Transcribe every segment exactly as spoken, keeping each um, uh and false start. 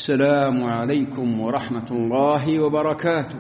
السلام عليكم ورحمة الله وبركاته.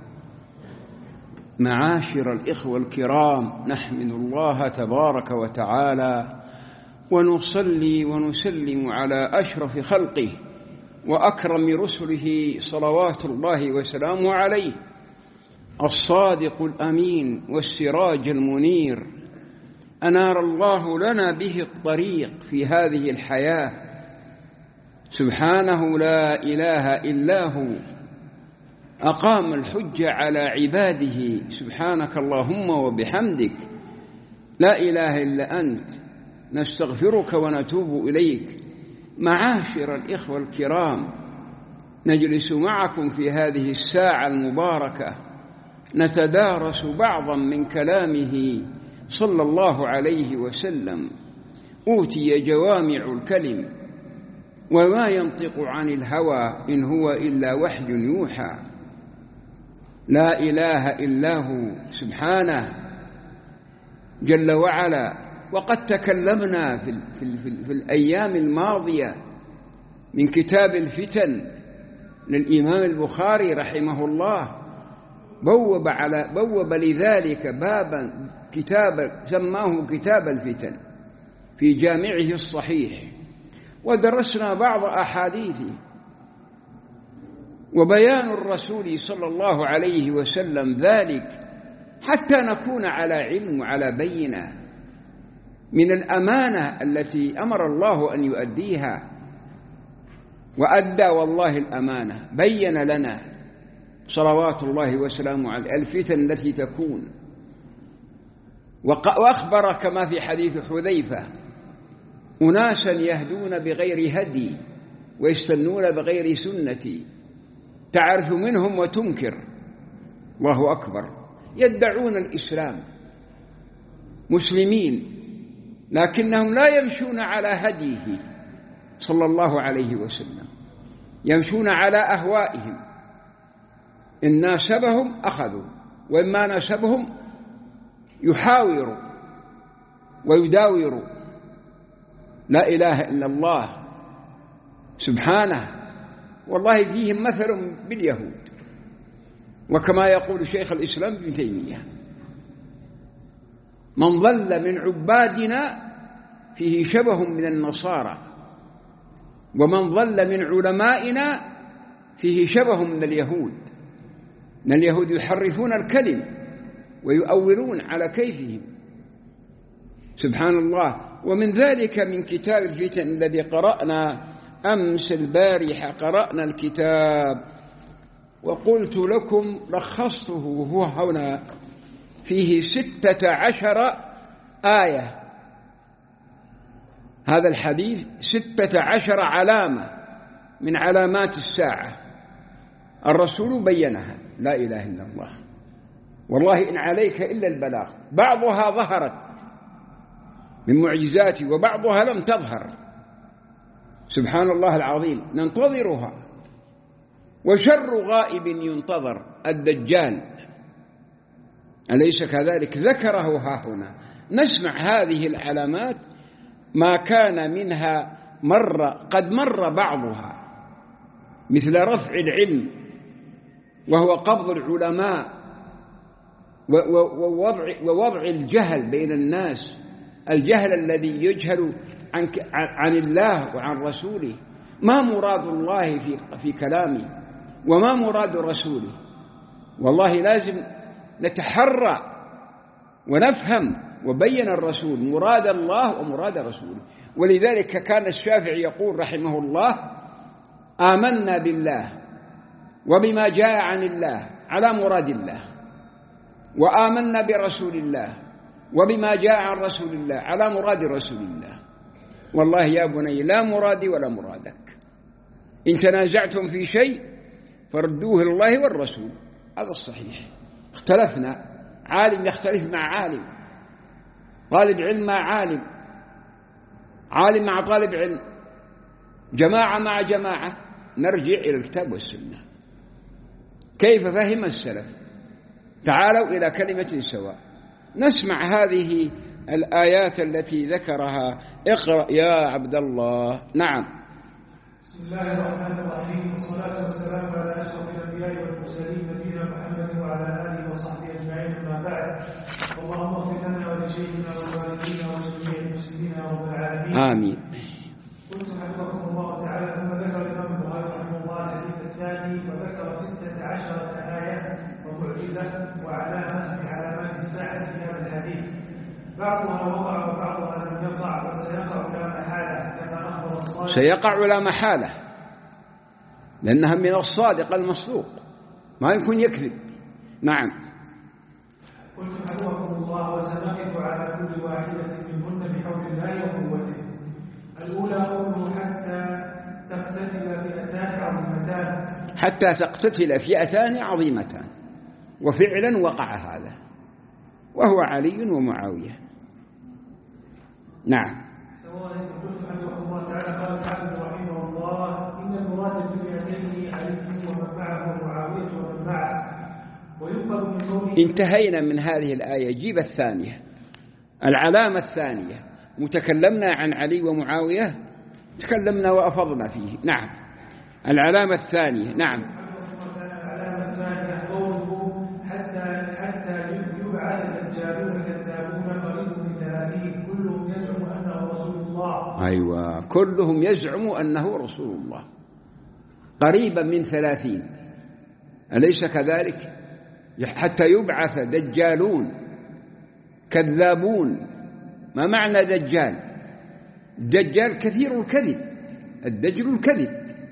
معاشر الإخوة الكرام، نحمد الله تبارك وتعالى ونصلي ونسلم على أشرف خلقه وأكرم رسله صلوات الله وسلامه عليه، الصادق الأمين والسراج المنير، أنار الله لنا به الطريق في هذه الحياة. سبحانه لا إله إلا هو، أقام الحجة على عباده. سبحانك اللهم وبحمدك، لا إله إلا أنت، نستغفرك ونتوب إليك. معاشر الإخوة الكرام، نجلس معكم في هذه الساعة المباركة نتدارس بعضا من كلامه صلى الله عليه وسلم. أوتي جوامع الكلم وما ينطق عن الهوى إن هو إلا وحي يوحى. لا إله إلا هو سبحانه جل وعلا. وقد تكلمنا في, في, في, في الأيام الماضية من كتاب الفتن للإمام البخاري رحمه الله، بوب, على بوب لذلك بابا كتاب سماه كتاب الفتن في جامعه الصحيح، ودرسنا بعض أحاديثه وبيان الرسول صلى الله عليه وسلم ذلك حتى نكون على علم وعلى بينة من الأمانة التي أمر الله أن يؤديها، وأدى والله الأمانة. بين لنا صلوات الله وسلامه عليه الفتن التي تكون، وأخبر كما في حديث حذيفة: أناسا يهدون بغير هدي ويستنون بغير سنتي، تعرف منهم وتنكر. الله أكبر. يدعون الإسلام، مسلمين، لكنهم لا يمشون على هديه صلى الله عليه وسلم، يمشون على أهوائهم. إن ناسبهم أخذوا، وإما ناسبهم يحاوروا ويداوروا. لا إله إلا الله سبحانه. والله فيهم مثل باليهود، وكما يقول شيخ الإسلام ابن تيمية: من ضل من عبادنا فيه شبه من النصارى، ومن ضل من علمائنا فيه شبه من اليهود. إن اليهود يحرفون الكلم ويؤولون على كيفهم. سبحان الله. ومن ذلك من كتاب الفتن الذي قرأنا أمس البارحة، قرأنا الكتاب وقلت لكم لخصته هو هنا، فيه ستة عشر آية. هذا الحديث ستة عشر علامة من علامات الساعة الرسول بينها. لا إله إلا الله. والله إن عليك إلا البلاغ. بعضها ظهرت من معجزاته وبعضها لم تظهر. سبحان الله العظيم. ننتظرها. وشر غائب ينتظر الدجال، أليس كذلك؟ ذكره ها هنا. نسمع هذه العلامات ما كان منها مر قد مر بعضها، مثل رفع العلم وهو قبض العلماء، ووضع, ووضع الجهل بين الناس، الجهل الذي يجهل عن, عن الله وعن رسوله. ما مراد الله في, في كلامه وما مراد رسوله. والله لازم نتحرى ونفهم. وبين الرسول مراد الله ومراد رسوله. ولذلك كان الشافعي يقول رحمه الله: آمنا بالله وبما جاء عن الله على مراد الله، وآمنا برسول الله وبما جاء عن رسول الله على مراد رسول الله. والله يا بني لا مرادي ولا مرادك. إن تنازعتم في شيء فردوه لله والرسول. هذا الصحيح. اختلفنا، عالم يختلف مع عالم، طالب علم مع عالم، عالم مع طالب علم، جماعة مع جماعة، نرجع إلى الكتاب والسنة. كيف فهم السلف؟ تعالوا إلى كلمة سواء. نسمع هذه الآيات التي ذكرها. اقرأ يا عبد الله. نعم. بسم الله الرحمن الرحيم. الصلاة والسلام على أشرف الأنبياء والمرسلين نبينا محمد وعلى آله وصحبه أجمعين أما بعد. اللهم اغفر لنا ولشيخنا ووالدينا وجميع المسلمين يا رب العالمين. آمين. قلت حفظكم الله تعالى. ثم ذكر الإمام البخاري رحمه الله الحديث الثاني وذكر ستة عشرة آية ومعجزة وعلامة من علامات الساعة في هذا الحديث، بعضها وقع وبعضها لم يقع وسيقع لا محالة كما أخبر الصادق. سيقع لا محالة لأنها من الصادق المصدوق، ما يمكن يكذب. نعم. قلت حفظكم الله وسنقف على كل واحدة منهن بحول الله وقوته. الأولى قوله حتى تقتتل فئتان عظيمتان. حتى تقتتل فئتان عظيمتان، وفعلا وقع هذا، وهو علي ومعاوية. نعم. قلت حفظكم الله تعالى قال الحافظ رحمه الله إن المراد بفئتين علي ومن معه ومعاوية ومن معه. ويؤخذ من قوله. انتهينا من هذه الآية. جيب الثانية، العلامة الثانية. متكلمنا عن علي ومعاوية، تكلمنا وأفضنا فيه. نعم. العلامة الثانية. نعم. العلامة الثانية قوله حتى حتى يبعث الدجالون كذابون قريب من ثلاثين كلهم يزعم أنه رسول الله. أيوة، كلهم يزعم أنه رسول الله، قريبا من ثلاثين، أليس كذلك؟ حتى يبعث دجالون كذابون. ما معنى دجال؟ الدجال كثير الكذب، الدجل الكذب،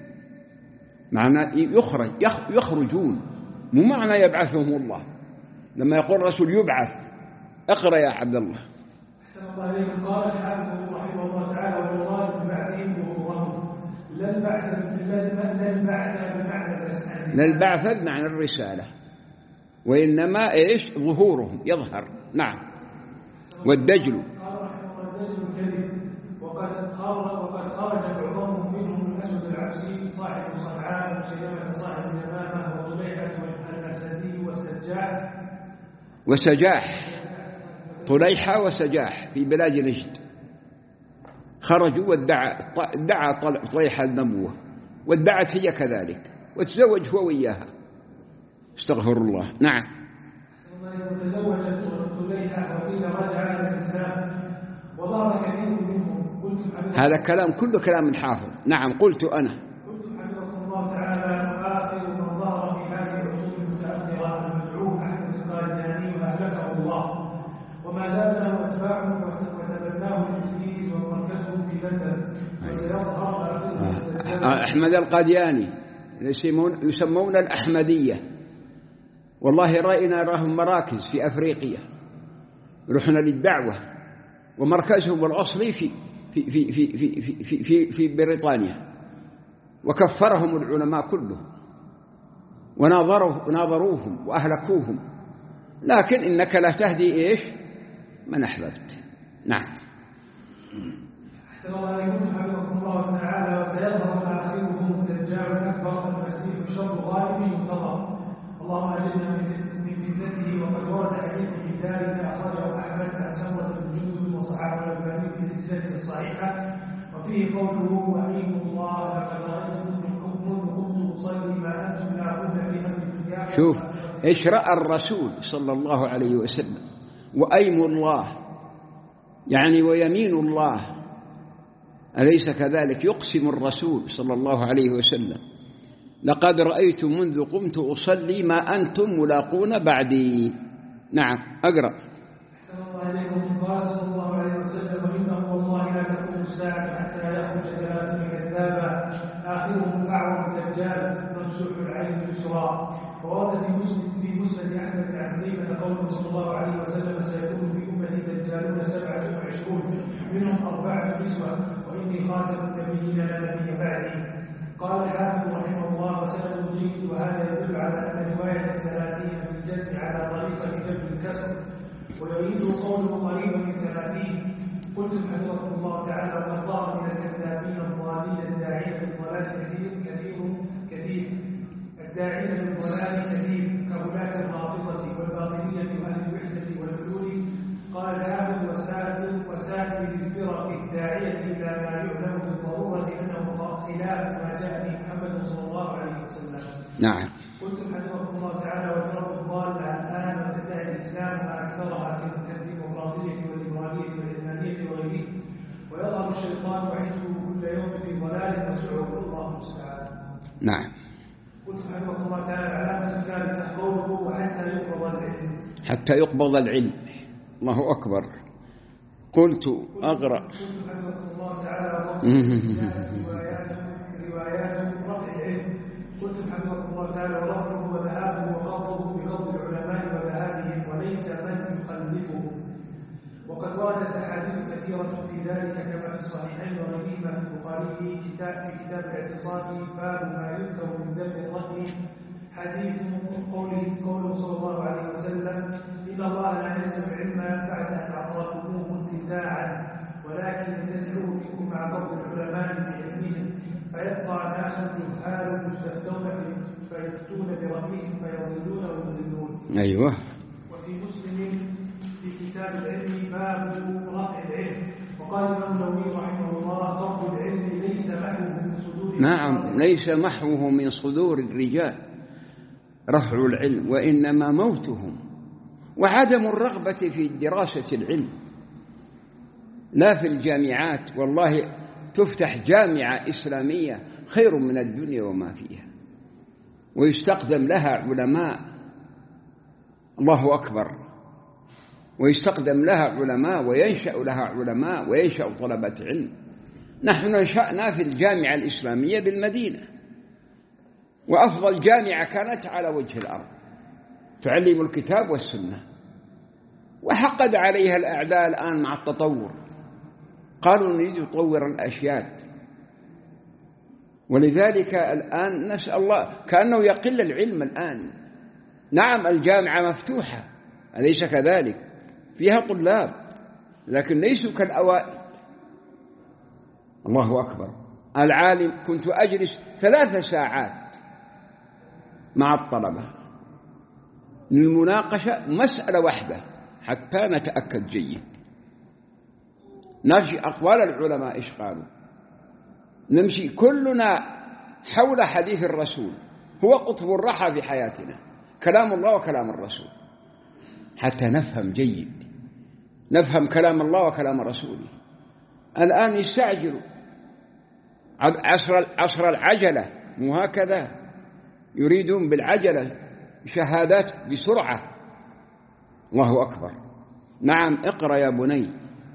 معنى يخرج يخرجون، مو معنى يبعثهم الله. لما يقول الرسول يبعث، اقرأ يا عبد الله. أحسن الله إليكم. قال الحافظ رحمه الله تعالى والمراد ببعثهم ظهورهم، لا البعث بمعنى الرسالة، لا البعث بمعنى الرسالة، وإنما إيش؟ ظهورهم، يظهر. نعم. والدجل قال رحمه الله الدجل الكذب. وقد خرج وقد خرج بعضهم منهم الأسود العبسي صاحب صنعاء وسلمة صاحب اليمامة وطليحة الأسدي والسجاح وسجاح، طليحة وسجاح في بلاد نجد. خرجوا وادعى ادعى طليحة النبوة، وادعت هي كذلك، وتزوج هو وياها. استغفر الله. نعم. تزوجت طليحة وقيل رجع إلى الإسلام وظهر كثير منهم. قلت هذا كلام كله كلام الحافظ. نعم. قلت أنا قلت حفظكم الله تعالى آخر من ظهر في هذه العصور المتأخرة المدعو أحمد القادياني وأهلكه الله، وما زال له أتباعه وتبناه الإنجليز ومركزه في لندن، وسيظهر آخره أحمد القادياني يسمون الأحمدية. والله رأينا راهم مراكز في أفريقيا، رحنا للدعوة، ومركزهم الأصلي في في في في في في في, في بريطانيا، وكفرهم العلماء كلهم وناظروا ناظروهم وأهلكوهم. لكن إنك لا تهدي إيش؟ من أحببت. نعم. أحسن الله عليكم. حفظكم الله تعالى. وسيظهر آخرهم الدجال الأكبر المسيح الشر غالب ينتظر. اللهم أجرنا من فتنته. وقد ورد حديث في ذلك أخرجه أحمد عن سمرة بن جندب وصححه الألباني في سلسلته الصحيحة، وفيه قوله وأيم الله لقد رأيتم منذ كنت أصلي ما أنتم لاقون في أمر الدنيا. شوف إيش رأى الرسول صلى الله عليه وسلم. وأيم الله يعني ويمين الله، أليس كذلك؟ يقسم الرسول صلى الله عليه وسلم لقد رأيت منذ قمت أصلي ما أنتم ملاقون بعدي. نعم. أقرأ. أحسن الله عليكم. قال صلى الله عليه وسلم إنه والله لا تقوم الساعة حتى يخرج ثلاثين كذابا آخرهم الأعور الدجال ممسوح العين اليسرى. وورد في مسلم في مسند أحمد بن حنيفة قوله صلى الله عليه وسلم سيكون في أمتي دجالون سبعة وعشرون منهم أربعة نسوة وإني خاتم النبيين لا نبي بعدي. قال الحافظ رحمه الله وسند جيد. وهذا يدل على أن رواية الثلاثين بالجزم على طريقة جبر الكسر، ويريد قوله قريبا من ثلاثين. قلت حفظكم الله تعالى وقد ظهر من الكذابين الضالين الداعين للضلال كثير كثير كثير الداعين للضلال كثير كولاة الرافضة والباطنية وأهل الوحدة والحلول. قال الحافظ وسائر وسائر الفرق الداعية إلى ما يعلم بالضرورة أنه خلاف ما جاء به محمد صلى الله عليه نعم. قلتم حفظكم الله تعالى والفرق الضال عن الآن وابتداء الإسلام ما أكثرها كالديمقراطية والليبرالية والعلمانية وغيره، ويظهر الشيطان وحزبه كل يوم في ضلال وسعه الله المستعان. نعم. قلتم حفظكم الله تعالى علامة الثالثة قوله حتى يقبض العلم. حتى يقبض العلم، الله أكبر. قلت أقرأ. قلتم حفظكم الله تعالى روايات رفع العلم. قلتم حفظكم الله تعالى ورفعه وذهابه وقبضه بقبض العلماء وذهابهم وليس من يخلفهم. وقد وردت أحاديث كثيرة في ذلك كما في الصحيحين وغيرهما في البخاري في كتاب في كتاب الاعتصام باب ما يذكر من ذنب الرجل. حديث قوله قوله صلى الله عليه وسلم إن الله لا ينزع علما بعد أن أعطاكموه انتزاعا ولكن ينتزعه منكم مع قبض العلماء بعلمهم فيبقى ناس جهال مستفتون فيفتون برأيهم فيضلون ويضلون. أيوه. وفي مسلم في كتاب العلم باب رفع العلم وقال الإمام النووي رحمه الله قبض العلم ليس محوه من صدور. نعم، ليس محوه من صدور الرجال رفع العلم، وإنما موتهم وعدم الرغبة في دراسة العلم. لا في الجامعات، والله تفتح جامعة إسلامية خير من الدنيا وما فيها، ويستقدم لها علماء، الله أكبر، ويستقدم لها علماء وينشأ لها علماء وينشأ طلبة علم. نحن نشأنا في الجامعة الإسلامية بالمدينة، وأفضل جامعة كانت على وجه الأرض تعلم الكتاب والسنة، وحقد عليها الأعداء الآن مع التطور، قالوا نريد نطور الأشياء، ولذلك الآن نسأل الله كأنه يقل العلم الآن. نعم الجامعة مفتوحة أليس كذلك، فيها طلاب لكن ليسوا كالأوائل. الله أكبر. العالم كنت أجلس ثلاث ساعات مع الطلبة للمناقشة مسألة واحدة حتى نتأكد جيد، نرجع أقوال العلماء إيش قالوا، نمشي كلنا حول حديث الرسول، هو قطب الرحى في حياتنا، كلام الله وكلام الرسول، حتى نفهم جيد، نفهم كلام الله وكلام رسوله. الآن يستعجلوا، عصر عصر العجلة، مو هكذا، يريدون بالعجلة شهادات بسرعة. الله أكبر. نعم اقرأ يا بني.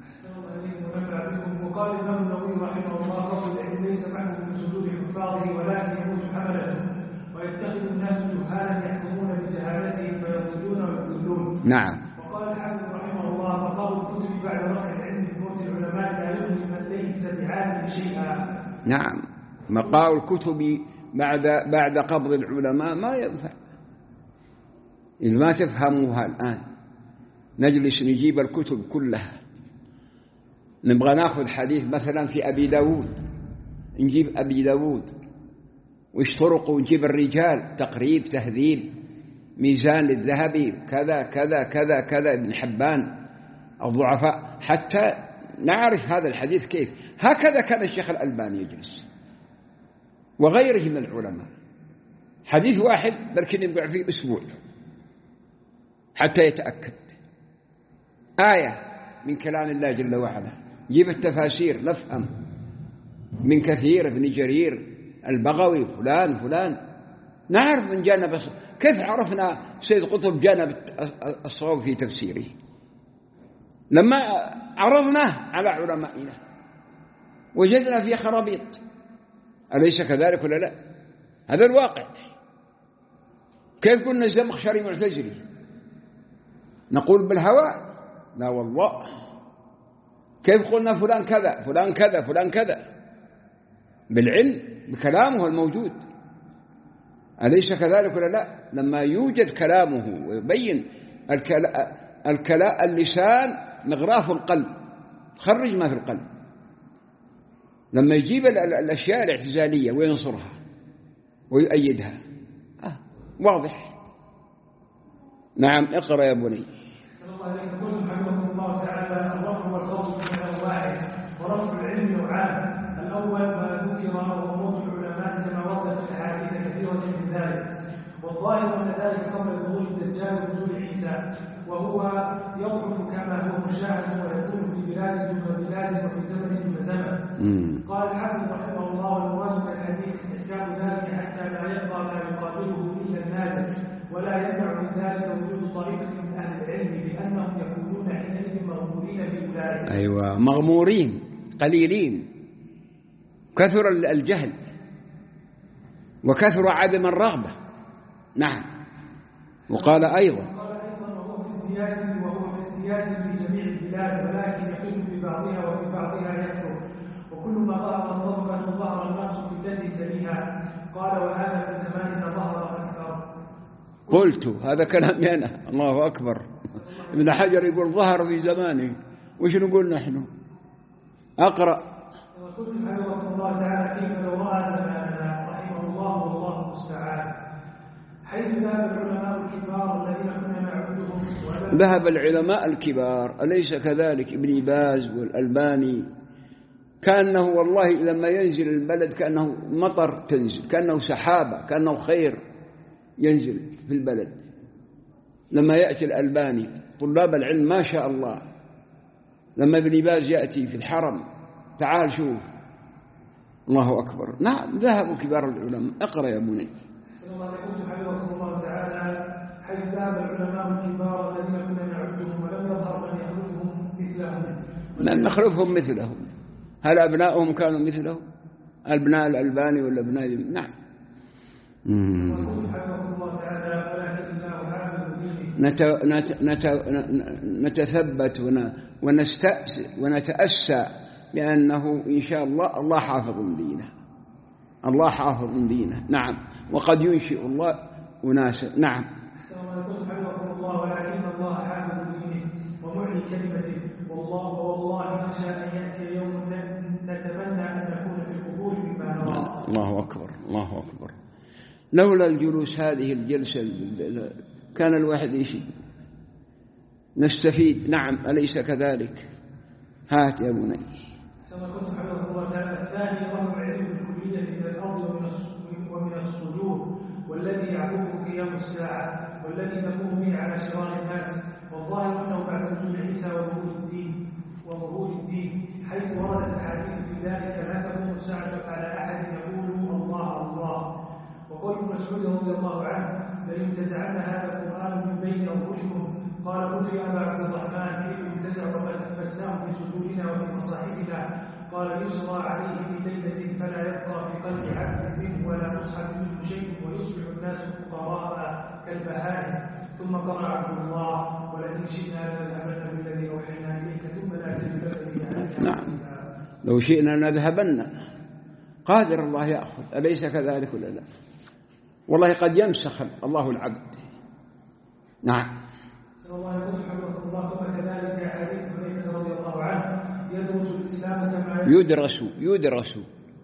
وقال الإمام النووي رحمه الله قول العلم ليس معه من صدور حفاظه ولكن يموت حملته ويتخذ الناس جهالا يحكمون بجهالتهم فيضلون ويضلون. نعم. وقال الحافظ رحمه الله مقام الكتب بعد رفع العلم بموت العلماء لا يغني من ليس بعالم شيئا. نعم، مقام الكتب بعد بعد قبض العلماء ما ينفع. إذا ما تفهموها الآن نجلس نجيب الكتب كلها، نبغى ناخذ حديث مثلا في أبي داود، نجيب أبي داود وإيش طرقه، ونجيب الرجال، تقريب، تهذيب، ميزان للذهبي، كذا كذا كذا كذا، ابن حبان، الضعفاء، حتى نعرف هذا الحديث كيف. هكذا كان الشيخ الألباني يجلس وغيره من العلماء، حديث واحد لكن يبقى فيه أسبوع حتى يتأكد. آية من كلام الله جل وعلا، جيب التفاسير نفهم، من كثير، ابن جرير، البغوي، فلان فلان، نعرف من جانب. كيف عرفنا سيد قطب جانب الصواب في تفسيره؟ لما عرضناه على علمائنا وجدنا فيه خرابيط، أليس كذلك ولا لا؟ هذا الواقع. كيف قلنا الزمخشري معتزلي نقول بالهواء؟ لا والله. كيف قلنا فلان كذا فلان كذا فلان كذا؟ بالعلم، بكلامه الموجود، أليس كذلك ولا لا؟ لما يوجد كلامه ويبين الكلاء، اللسان مغراف القلب، خرج ما في القلب. لما يجيب الأشياء الاعتزالية وينصرها ويؤيدها، آه واضح. نعم اقرأ يا بني. الله تعالى الرفع والخوف من واحد، ورفع العلم نوعان، الأول ما ذكر وهو موت العلماء كما ورد في الأحاديث كثيرة من ذلك، والظاهر أن ذلك قبل ظهور الدجال ونزول عيسى، وهو يضعف كما هو مشاهد ويكون في بلاد دون بلاد وفي زمن دون زمن. قال الحافظ رحمه الله: المراد من الحديث استحكام ذلك حتى لا يبقى ما يقابله إلا النادر، ولا يمنع من ذلك وجود طائفة من أهل العلم لأنهم يكونون حينئذ مغمورين في أولئك. أيوة، مغمورين قليلين، كثر الجهل وكثر عدم الرغبة. نعم. وقال أيضا وقال أيضا: وهو في ازدياد وهو في ازدياد في جميع البلاد، ولكن يقل في بعضها وفي بعضها يكثر، وكل ما ظهر الضربة ظهر النقص في التي تليها. قال: وهذا في زماننا ظهر أكثر. قلت هذا كلامي أنا. الله أكبر. ابن حجر يقول ظهر في زمانه، وش نقول نحن؟ أقرأ. وقلت حفظه الله تعالى: كيف لو رأى زماننا رحمه الله والله المستعان، حيث ذهب العلماء الكبار الذين كنا نعبدهم. ذهب العلماء الكبار، أليس كذلك؟ ابن باز والألباني، كأنه والله لما ينزل البلد كأنه مطر تنزل، كأنه سحابة، كأنه خير ينزل في البلد. لما يأتي الألباني طلاب العلم ما شاء الله، لما ابن باز يأتي في الحرم تعال شوف، الله أكبر. نعم، ذهبوا كبار العلماء. اقرأ يا بني. الله تعالى: حيث ذهب العلماء الكبار الذين كنا نعبدهم ولم يظهر من يخلفهم مثلهم. لم نخلفهم مثلهم. هل أبناؤهم كانوا مثلهم؟ أبناء الألباني ولا أبناء؟ نعم. نتثبت ونتأسى بأنه إن شاء الله الله حافظ دينه، الله حافظ دينه. نعم. وقد ينشئ الله أناسا. نعم. الله ولكن الله حافظ دينه ومعلي كلمته، والله والله نخشى أن يأتي يوم نتمنى أن نكون في القبور مما نرى. الله أكبر، الله أكبر. لولا الجلوس هذه الجلسة كان الواحد يشي نستفيد. نعم، أليس كذلك؟ هات يا بني. الثاني وهو العلم بالكلية من الأرض ومن الصدور، والذي يعقبه قيام الساعة، والذي تقوم به على شرار الناس. والظاهر أنه بعد نزول عيسى وظهور الدين وظهور الدين حيث وردت الأحاديث في ذلك لا تقوم الساعة على أحد يقول الله الله. وقول ابن مسعود رضي الله عنه: لينتزعن هذا القرآن من بين أظهركم. قال: قلت يا أبا عبد الرحمن كيف ينتزع وقد أثبتناه في صدورنا وفي مصاحفنا؟ قال: يسرى عليه في ليلة فلا يبقى في قلب عبد منه ولا مصحف منه شيء، ويصبح الناس فقراء كالبهائم. ثم قرأ عبد الله: ولئن شئنا لنذهبن بالذي أوحينا إليك ثم لا تجدن به. نعم، لو شئنا نذهبن. قادر الله يأخذ، أليس كذلك ولا لا؟ والله قد يمسخ الله العبد. نعم. الله كذلك حديث حذيفة رضي الله عنه: يدرس الإسلام كما يدرس يدرس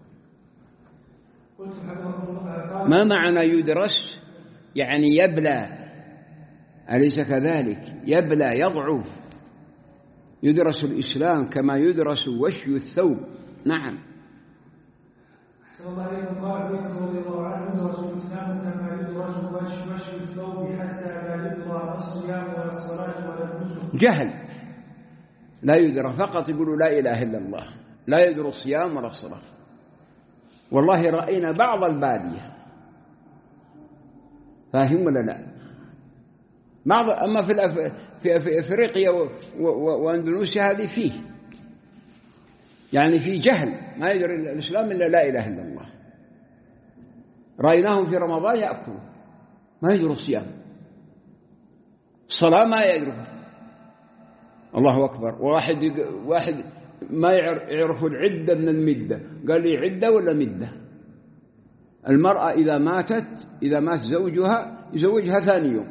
ما معنى يدرس؟ يعني يبلى، أليس كذلك؟ يبلى، يضعف. يدرس الإسلام كما يدرس وشي الثوب. نعم. الله قال رضي الله عنه: يدرس الإسلام كما يدرس وشي الثوب حتى لا يدرى الصيام ولا الصلاة ولا النسك. جهل، لا يدرى، فقط يقولوا لا إله إلا الله، لا يدرى الصيام ولا الصلاة. والله رأينا بعض البادية، فاهم ولا لا؟ بعض، أما في في في أفريقيا وأندونيسيا هذه فيه يعني في جهل، ما يدري الإسلام إلا لا إله إلا الله. رأيناهم في رمضان يأكلوا، ما يدروا الصيام، الصلاة ما يدروا. الله أكبر. واحد واحد ما يعرف العدة من المدة، قال لي عدة ولا مدة؟ المرأة إذا ماتت إذا مات زوجها يزوجها ثاني يوم.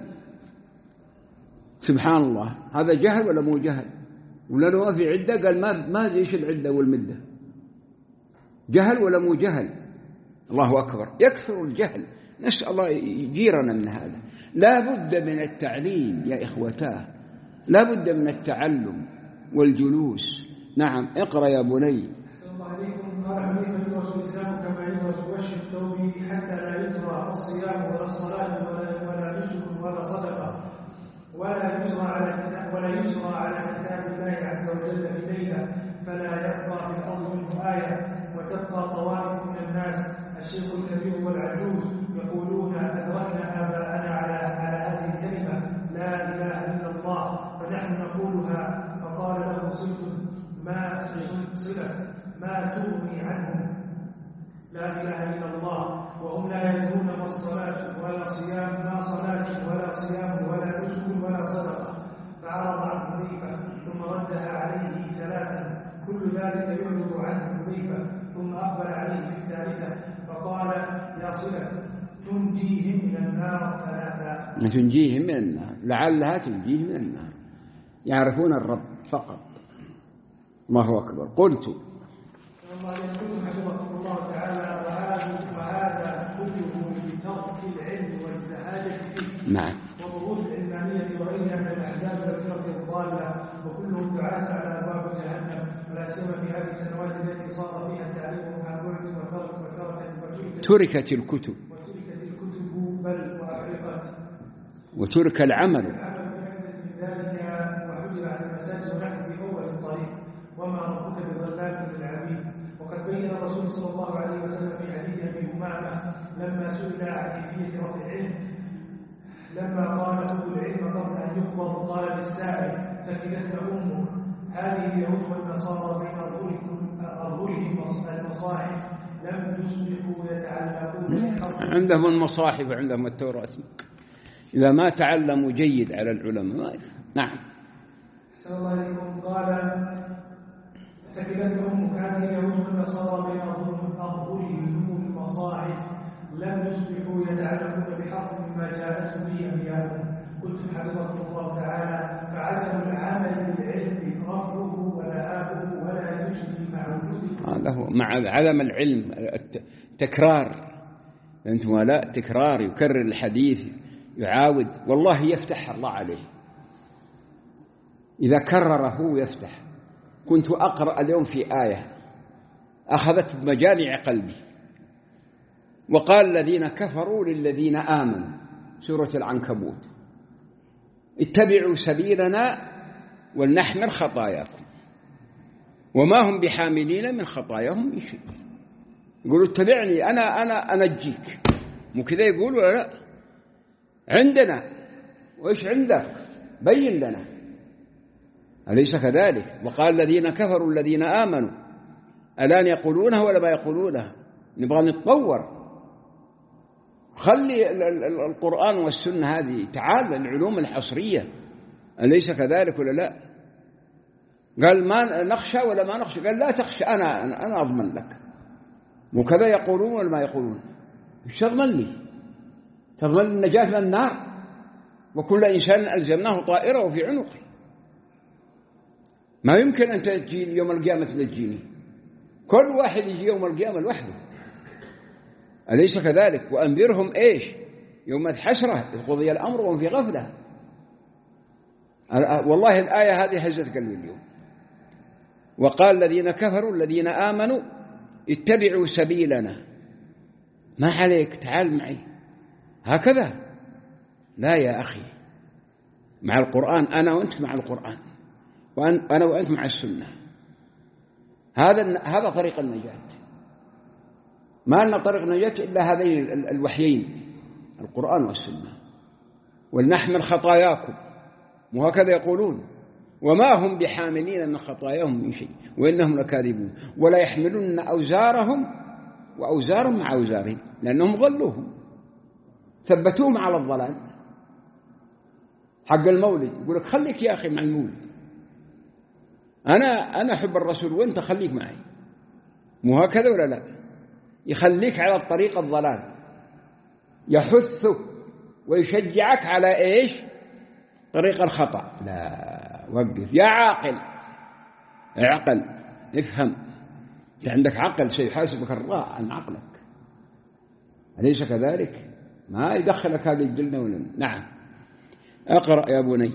سبحان الله، هذا جهل ولا مو جهل؟ ولا له في عدة؟ قال ما ما إيش العدة والمدة؟ جهل ولا مو جهل؟ الله أكبر. يكثر الجهل، نسأل الله يجيرنا من هذا. لا بد من التعليم يا إخوتاه، لا بد من التعلم والجلوس. نعم. اقرأ يا بني. السلام عليكم. قال حنيفة: يدرس الإسلام كما يدرس وشي الثوب حتى لا يدرى الصيام ولا الصلاة ولا نسك ولا صدقة ولا يسرى على كتاب ولا يسرى على كتاب الله عز وجل في ليلة فلا يبقى في الأرض منه آية. وتبقى طوائف من الناس الشيخ الكبير والعجوز يقولون أدركنا آباءنا على على هذه الكلمة لا إله إلا الله فنحن نقولها. فقال له صلت ما صلة ما تغني عنهم لا إله إلا الله وهم لا يدرون ما الصلاة ولا صيام ما صلاة ولا صيام ولا نسك ولا صدقة. فعرض عن حذيفة ثم ردها عليه ثلاثا كل ذلك يعرض عن حذيفة ثم أقبل عليه في الثالثة فقال يا صلة تنجيهم من النار ثلاثا. تنجيهم من النار لعلها تنجيهم من النار يعرفون الرب فقط. ما هو أكبر. قلت الله يقول حفظكم الله تعالى وهذا كله بترك العلم والزهادة فيه نعم وظهور العلمانية وغيرها من الأحزاب والفرق الضالة وكلهم دعاة على أبواب جهنم ولا سيما في هذه السنوات التي صار فيها التعليم عن بعد وترك وتركت تركت الكتب وتركت الكتب بل وأحرقت وترك العمل من ذلك وحجر على المساجد ونحن في أول الطريق وما ربك بظلام للعبيد. وقد بين الرسول صلى الله عليه وسلم في حديث أبي أمامة لما سئل عن كيفية رفع العلم لما قال خذوا العلم قبل أن يقبض قال للسائل ثكلتك أمك هذه اليهود والنصارى بين أظهرهم المصاحف لم يسبقوا يتعلقون عندهم المصاحف وعندهم التوراة إذا ما تعلموا جيد على العلماء. نعم صلى الله عليه وسلم قال ثكلتك أمك هذه اليهود والنصارى بين أظهرهم المصاحف لم يسبقوا يتعلمون بحرف مما جاءت به أنبياءهم. قلت حفظكم الله تعالى فعدم العمل بالعلم رفعه ولهابه ولا يجري مع وجوده هذا هو مع عدم العلم التكرار. أنتم لا تكرار يكرر الحديث يعاود والله يفتح الله عليه إذا كرره يفتح. كنت أقرأ اليوم في آية أخذت بمجامع قلبي وقال الذين كفروا للذين آمنوا سورة العنكبوت اتبعوا سبيلنا ولنحمل خطاياكم وما هم بحاملين من خطاياهم من شيء. يقولوا اتبعني أنا أنا أنجيك مو كذا يقول ولا لا؟ عندنا وإيش عندك بين لنا أليس كذلك؟ وقال الذين كفروا الذين آمنوا الآن يقولونها ولا ما يقولونها؟ نبغى نتطور. خلي القرآن والسنة هذه تعال العلوم الحصرية أليس كذلك ولا لا؟ قال ما نخشى ولا ما نخشى؟ قال لا تخشى أنا أنا أضمن لك. وكذا يقولون ولا ما يقولون؟ إيش تضمن لي؟ تضمن النجاة من النار وكل إنسان ألزمناه طائره في عنقه. ما يمكن أن تجي يوم القيامة تنجيني. كل واحد يجي يوم القيامة لوحده أليس كذلك؟ وأنذرهم إيش يوم الحسرة قضي الأمر وهم في غفلة. والله الآية هذه هزت قلبي اليوم. وقال الذين كفروا الذين آمنوا اتبعوا سبيلنا ما عليك تعال معي هكذا. لا يا أخي مع القرآن أنا وأنت مع القرآن وأنا وأنت مع السنة. هذا هذا طريق النجاة. ما لنا طريق النجاة إلا هذين الوحيين القرآن والسنة. ولنحمل خطاياكم وهكذا يقولون وما هم بحاملين من خطاياهم من شيء وإنهم لكاذبون ولا يحملون أوزارهم وأوزارهم مع أوزارهم لأنهم ضلوهم ثبتوهم على الضلال. حق المولد يقول لك خليك يا أخي مع المولد أنا أنا أحب الرسول وأنت خليك معي مو هكذا ولا لا؟ يخليك على الطريق الضلال يحثك ويشجعك على إيش طريق الخطأ. لا وقف يا عاقل اعقل افهم أنت عندك عقل سيحاسبك الله عن عقلك أليس كذلك؟ ما يدخلك هذه الجلدة ولا. نعم أقرأ يا بني.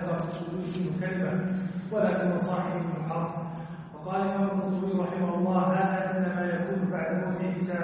ولكن مصاحب من الحرف. وقال الإمام القرطبي رحمه الله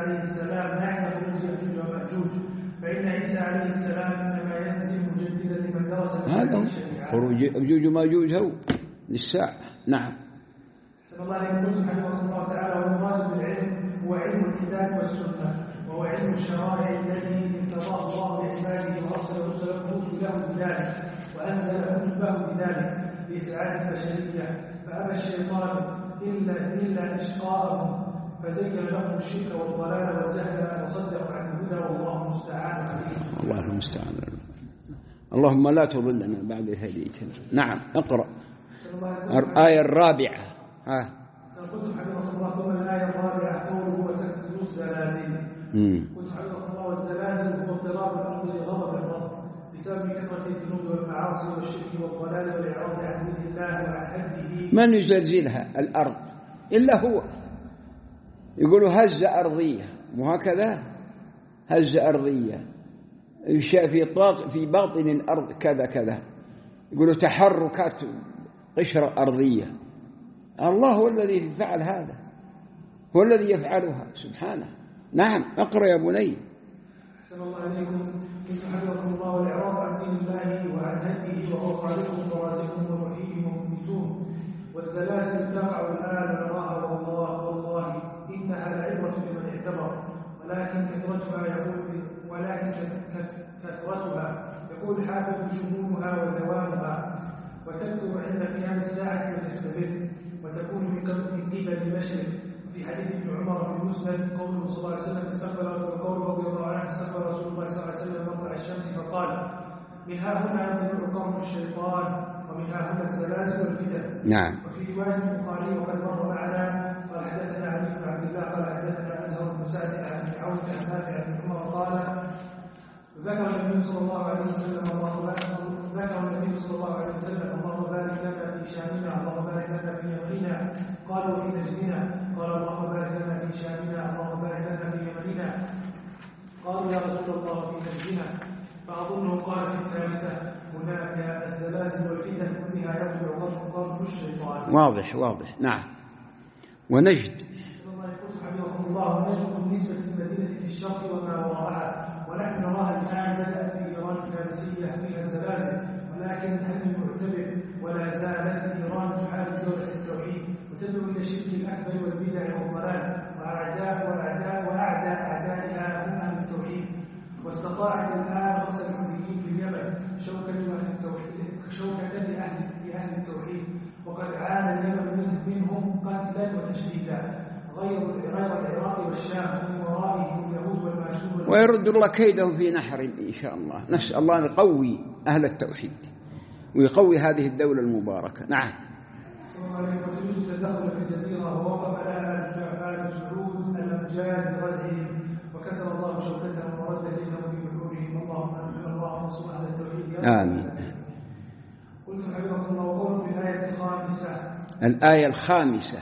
عليه السلام بعد خروج يأجوج ومأجوج، فإن عيسى عليه السلام إنما ينزل مجددا لمن درس هذا خروج يأجوج ومأجوج هو للساعة. نعم. صلى الله عليه وسلم حفظه الله تعالى والمراد بالعلم هو علم الكتاب والسنة، وهو علم الشرائع التي ارتضاه الله لعباده وأرسل رسله له بذلك وأنزل كتبه بذلك لإسعاد البشرية، فأبى الشيطان إلا إلا إشقاءهم فزين لهم الشرك والضلال والجهل وصدقوا عن الهدى والله المستعان عليه. الله المستعان. اللهم لا تضلنا بعد هديتنا. نعم. اقرأ الآية الرابعة. ها. سنقول حفظه الله ثم الآية الرابعة قوله وتكسر الزلازل. قلت حفظه الله والزلازل هو اضطراب الأرض لغضب الرب بسبب كثرة الذنوب والمعاصي والشرك والضلال والإعراض عن دين الله وعن هديه. من يزلزلها الأرض إلا هو. يقولوا هز أرضية، وهكذا هز أرضية في في باطن الأرض كذا كذا. يقولوا تحركات قشرة أرضية. الله هو الذي فعل هذا، هو الذي يفعلها سبحانه. نعم. اقرأ يا بني. أحسن الله عليكم. كيف حفظكم الله والإعراض عن دين الله وعن هديه وهو خالقكم ورازقكم ومحييكم ومميتكم. والزلازل تقع الآن نراها والله والله إنها لعبرة لمن اعتبر، ولكن كثرتها يقول ولكن كثرتها يقول حافظ شمولها ودوامها، وتكثر عند قيام الساعة وتستمر، وتكون من قبل المشرق. في حديث ابن عمر في المسند قوله صلى الله عليه وسلم استغفر وقول رضي الله عنه استغفر رسول الله صلى الله عليه وسلم مطلع الشمس فقال من ها هنا يدعو قوم الشيطان ومن ها هنا الزلازل والفتن. نعم. وفي رواية البخاري وقد مر معنا قال حدثنا علي بن عبد الله قال حدثنا أزهر بن سعد عن عون عن نافع بن عمر قال ذكر النبي صلى الله عليه وسلم الله ذكر النبي صلى الله عليه وسلم الله بارك لنا في شامنا الله بارك لنا في يمننا قالوا في نجدنا قال الله بارك لنا في شامنا الله بارك لنا في يمننا قالوا يا رسول الله في نجدنا فأظنه قال في الثالثة هناك الزلازل والفتن كلها يطلع ضرب الشيطان. واضح واضح. نعم. ونجد الله يقول حفظكم الله نجد بالنسبة للمدينة في الشرق وما وراءها، ونحن نراها الآن بدأت في إيران الفارسية فيها الزلازل، ولكن هل من معتبر ولا زالت إيران تحارب دولة التوحيد وتدعو إلى الشرك الأكبر والبدع والضلال، وأعداء وأعداء وأعداء أعدائها هم أهل التوحيد، واستطاعت الآن رأس الحوثيين في اليمن شوكة أهل التوحيد شوكة لأهل لأهل التوحيد، وقد عانى اليمن منهم قتلا وتشديدا غير غير العراق والشام من ورائهم اليهود والماجوس، ويرد الله كيدهم في نحر إن شاء الله. نسأل الله أن يقوي أهل التوحيد ويقوي هذه الدولة المباركة. نعم. صلى الله عليه وسلم وجوز التدخل في الجزيرة ووقف على آل سعود الأمجاد بردهم وكسر الله شوكتهم ورد كيدهم في بحورهم. اللهم اللهم انصر أهل التوحيد. آمين. قلت حفظكم الله وقول في الآية الخامسة. الآية الخامسة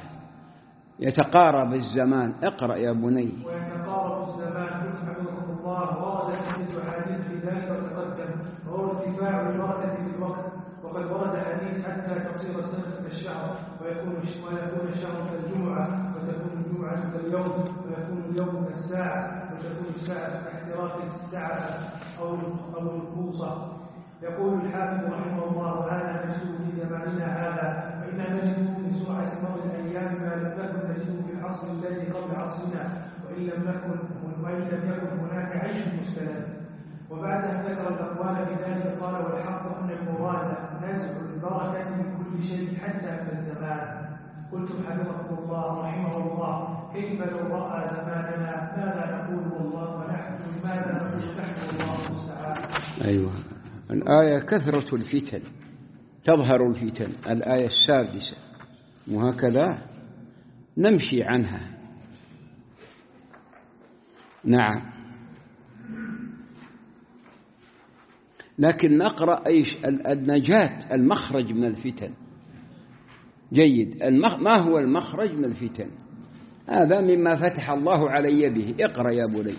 يتقارب الزمان. اقرأ يا بني. ويتقارب الزمان. قلت حفظكم الله وردت عدة أحاديث في ذلك وتقدم، وهو ارتفاع البركة في الوقت، وقد ورد حديث حتى تصير السنة كالشهر ويكون ويكون الشهر كالجمعة وتكون الجمعة كاليوم ويكون اليوم كالساعة وتكون الساعة كاحتراق الساعة أو أو البوصة. يقول الحافظ رحمه الله هذا نجده في زماننا هذا، فإنا نجده من سرعة مر الأيام ما لم نكن نجده في العصر الذي قبل عصرنا، وإن لم نكن وإن لم يكن هناك عيش مستمر. وبعد أن ذكر الأقوال في ذلك قال والحق أن المراد نزع البركة من كل شيء حتى من الزمان. قلت حفظكم الله رحمه الله كيف لو رأى زماننا ماذا نقول والله ونحن ماذا نقول نحن والله المستعان. أيوة. الآية كثرة الفتن تظهر الفتن. الآية السادسة وهكذا نمشي عنها. نعم. لكن نقرأ أيش النجاة المخرج من الفتن. جيد. ما هو المخرج من الفتن؟ هذا مما فتح الله علي به. اقرأ يا بني.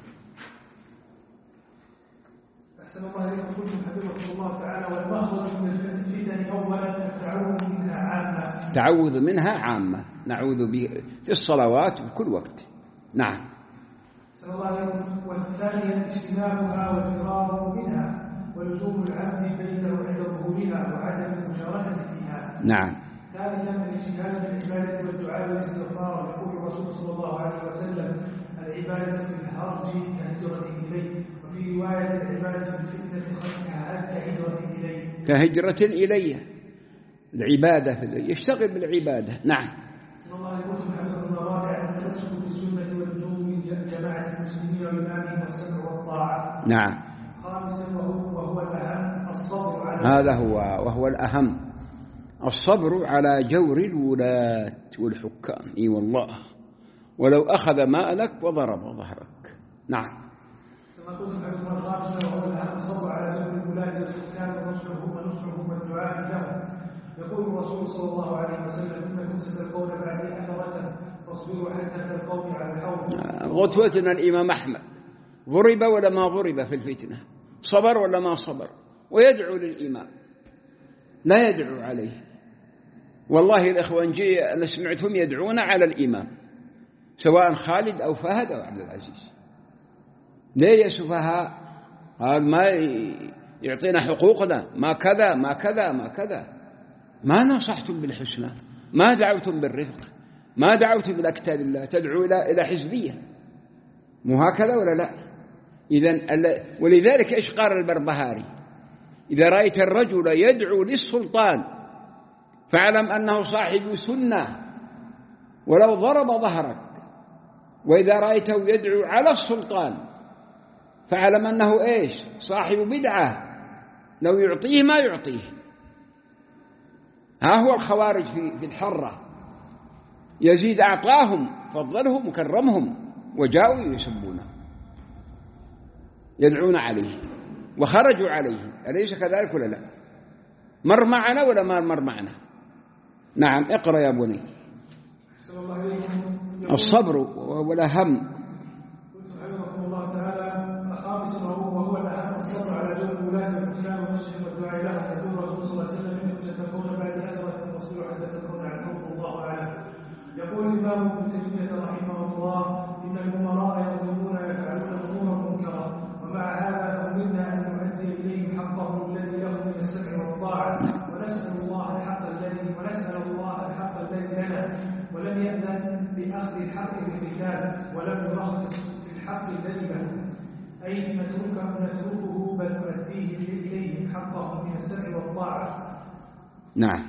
أحسن الله عليكم. قلتم حفظكم الله تعالى والمخرج من الفتن أولا التعوذ منها عامة. تعوذ منها عامة. نعوذ به في الصلوات في كل وقت. نعم. والثانية اجتنابها والفرار منها ولزوم العبد بينه عند ظهورها وعدم المشاركة فيها. نعم. ثالثا الاجتهاد في العبادة والدعاء والاستغفار. يقول الرسول صلى الله عليه وسلم: العبادة في الهرج كهجرة إليه، وفي رواية: العبادة في الفتنة كهجرة إليه. كهجرة إليه، العبادة في يشتغل بالعبادة. نعم. صلى الله عليه وسلم: حديث الرابع التمسك بالسنة واللزوم جماعة المسلمين وإمامهم والسمع والطاعة. نعم. خامسا وهو الأهم الصبر على هذا هو وهو الأهم الصبر على جور الولاة والحكام. اي والله، ولو أخذ مالك وضرب ظهرك. نعم. كما قلت في الحديث الخامس وهو الأهم الصبر على جور الولاة والحكام ونصرهم ونصرهم والدعاء لهم. يقول الرسول صلى الله عليه وسلم: إنكم ستلقون بعدي أثرة فاصبروا حتى تلقوني على الحوض. غتوتنا الإمام أحمد ضرب ولا ما ضرب في الفتنة، صبر ولا ما صبر، ويدعو للإمام لا يدعو عليه. والله الإخوان جي أنا سمعتهم يدعون على الإمام، سواء خالد أو فهد أو عبد العزيز. ليه يا سفهاء؟ قال ما يعطينا حقوقنا، ما كذا ما كذا ما كذا. ما نصحتم بالحسنى، ما دعوتم بالرفق، ما دعوتم إلى كتاب الله، تدعو إلى إلى حزبية. مو هكذا ولا لا؟ إذن ولذلك إيش قال البربهاري: إذا رأيت الرجل يدعو للسلطان فاعلم أنه صاحب سنة ولو ضرب ظهرك، وإذا رأيته يدعو على السلطان فاعلم أنه إيش؟ صاحب بدعة، لو يعطيه ما يعطيه. ها هو الخوارج في في الحرة، يزيد أعطاهم فضلهم وكرمهم، وجاءوا يسبونه يدعون عليه وخرجوا عليه. أليس كذلك ولا لا؟ مر معنا ولا ما مر معنا؟ نعم. اقرأ يا بني. الصبر والأهم. الله تعالى خامسا وهو الأهم الصبر على جور الولاة والحكام والمسلمين والدعاء لهم. يقول الرسول صلى الله عليه وسلم: إنكم ستكون بعد أثرة تصبروا حتى تكون عنهم. الله أعلم. يقول الإمام ابن تيمية رحمه الله: إن الأمراء يظلمون ويفعلون أمورا منكرة، ومع هذا فأمرنا أن نؤدي إليهم حقهم الذي لهم من السمع والطاعة، ونسأل الله الحق الذي ونسأل الله الحق الذي لنا، ولم يأذن بأخذ الحق بالرجال، ولم يرخص في الحق الذي له، أي نتركه نتركه بل نؤديه إليهم حقهم من السمع والطاعة. نعم.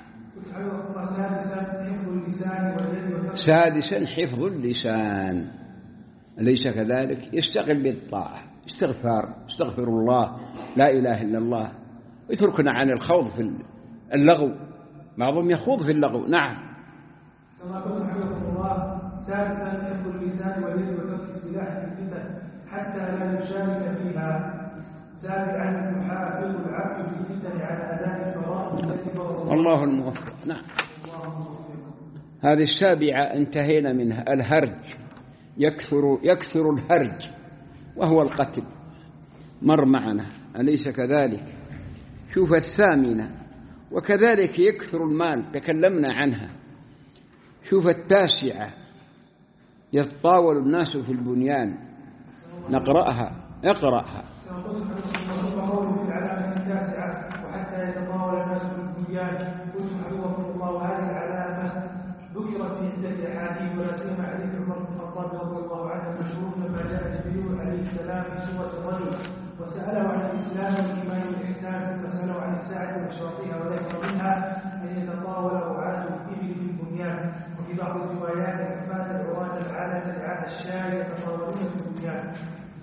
سادسا حفظ اللسان، أليس كذلك؟ يشتغل بالطاعة، استغفار، استغفر الله، لا إله إلا الله، ويتركنا عن الخوض في اللغو. بعضهم يخوض في اللغو. نعم. كما قلت حفظ الله. سادسا حفظ اللسان واليد وترك السلاح في الفتن حتى لا يشارك فيها. سابعا يحافظ العبد في الفتن على أداء الفرائض التي فرض الله الموفق. نعم. هذه السابعة انتهينا منها. الهرج، يكثر يكثر الهرج وهو القتل، مر معنا، أليس كذلك؟ شوف الثامنة، وكذلك يكثر المال، تكلمنا عنها. شوف التاسعة، يتطاول الناس في البنيان، نقرأها، اقرأها. وحتى يتطاول الناس في البنيان. قلت حفظكم الله: وهذه العلامة ذكرت في عدة أحاديث، ولا سيما حديث عمر بن الخطاب رضي الله عنه المشهور لما جاء جبريل عليه السلام في سورة الرجل وسأله عن الإسلام والإيمان والإحسان، ثم سأله عن الساعة وأشراطها، وذكر منها أن يتطاول رعاة الإبل في البنيان، وفي بعض الروايات كفاة العراة العالة على الشاي يتطاولون في البنيان.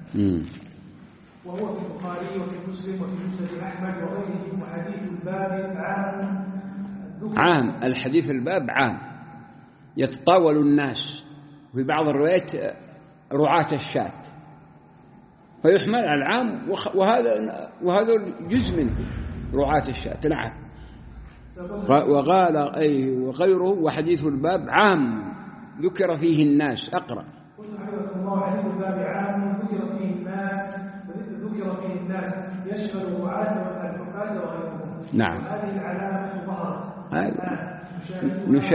وهو في البخاري وفي مسلم وفي مسند أحمد وغيرهم. وحديث الباب عام عام الحديث الباب عام، يتطاول الناس. في بعض الروايات رعاة الشاة، فيحمل على العام، وهذا وهذا جزء منه، رعاة الشاة. نعم. وقال أي وغيره. وحديث الباب عام ذكر فيه الناس. أقرأ. حديث الباب عام ذكر فيه الناس ذكر فيه الناس يشمل الرعاة والحكاة وغيرهم. نعم. هذه العلامة ظهرت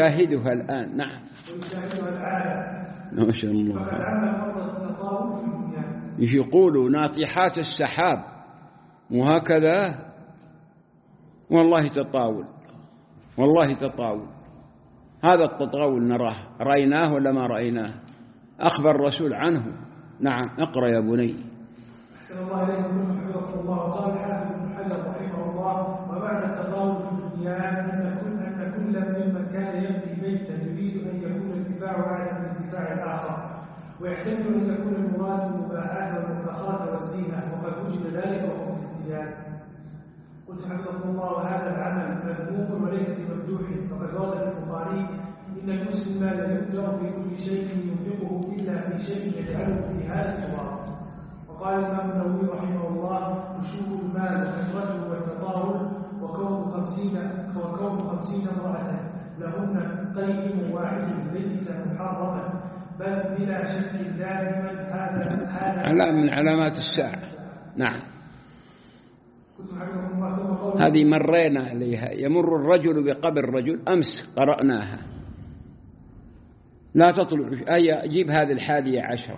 نشاهدها الآن. نعم. ونشاهدها الآن. ما شاء الله. فقد عمل فرض التطاول في البنيان. يقولوا ناطحات السحاب وهكذا، والله تطاول، والله تطاول. هذا التطاول نراه، رأيناه ولا ما رأيناه؟ أخبر الرسول عنه. نعم، اقرأ يا بني. أحسن الله إليكم حفظكم الله. قال الحافظ ابن حجر رحمه الله: ومعنى التطاول في البنيان أن كل أن كل ممن كان يبني بيتا يريد أن يكون الانتفاع أعلى من انتفاع الآخر، ويحتمل أن يكون المراد المباحات والمفاخرة والزينة، وقد وجد ذلك وهو في الزيان. قلت حفظكم الله: وهذا العمل مذموم وليس بممدوح، فقد ورد في البخاري: إن المسلم لا يؤجر في كل شيء ينفقه إلا في شيء يجعله في هذا التراب. وقال الإمام النووي رحمه الله: نشوء المال وكثرته والتطاول وكون خمسين وكون خمسين امرأة لهن طيب واحد ليس محرما، بل بلا شك دائما هذا هذا علامة من علامات الساعة. نعم، هذه مرينا عليها. يمر الرجل بقبر الرجل، أمس قرأناها. لا تطلع أي أجيب هذه الحادية عشرة.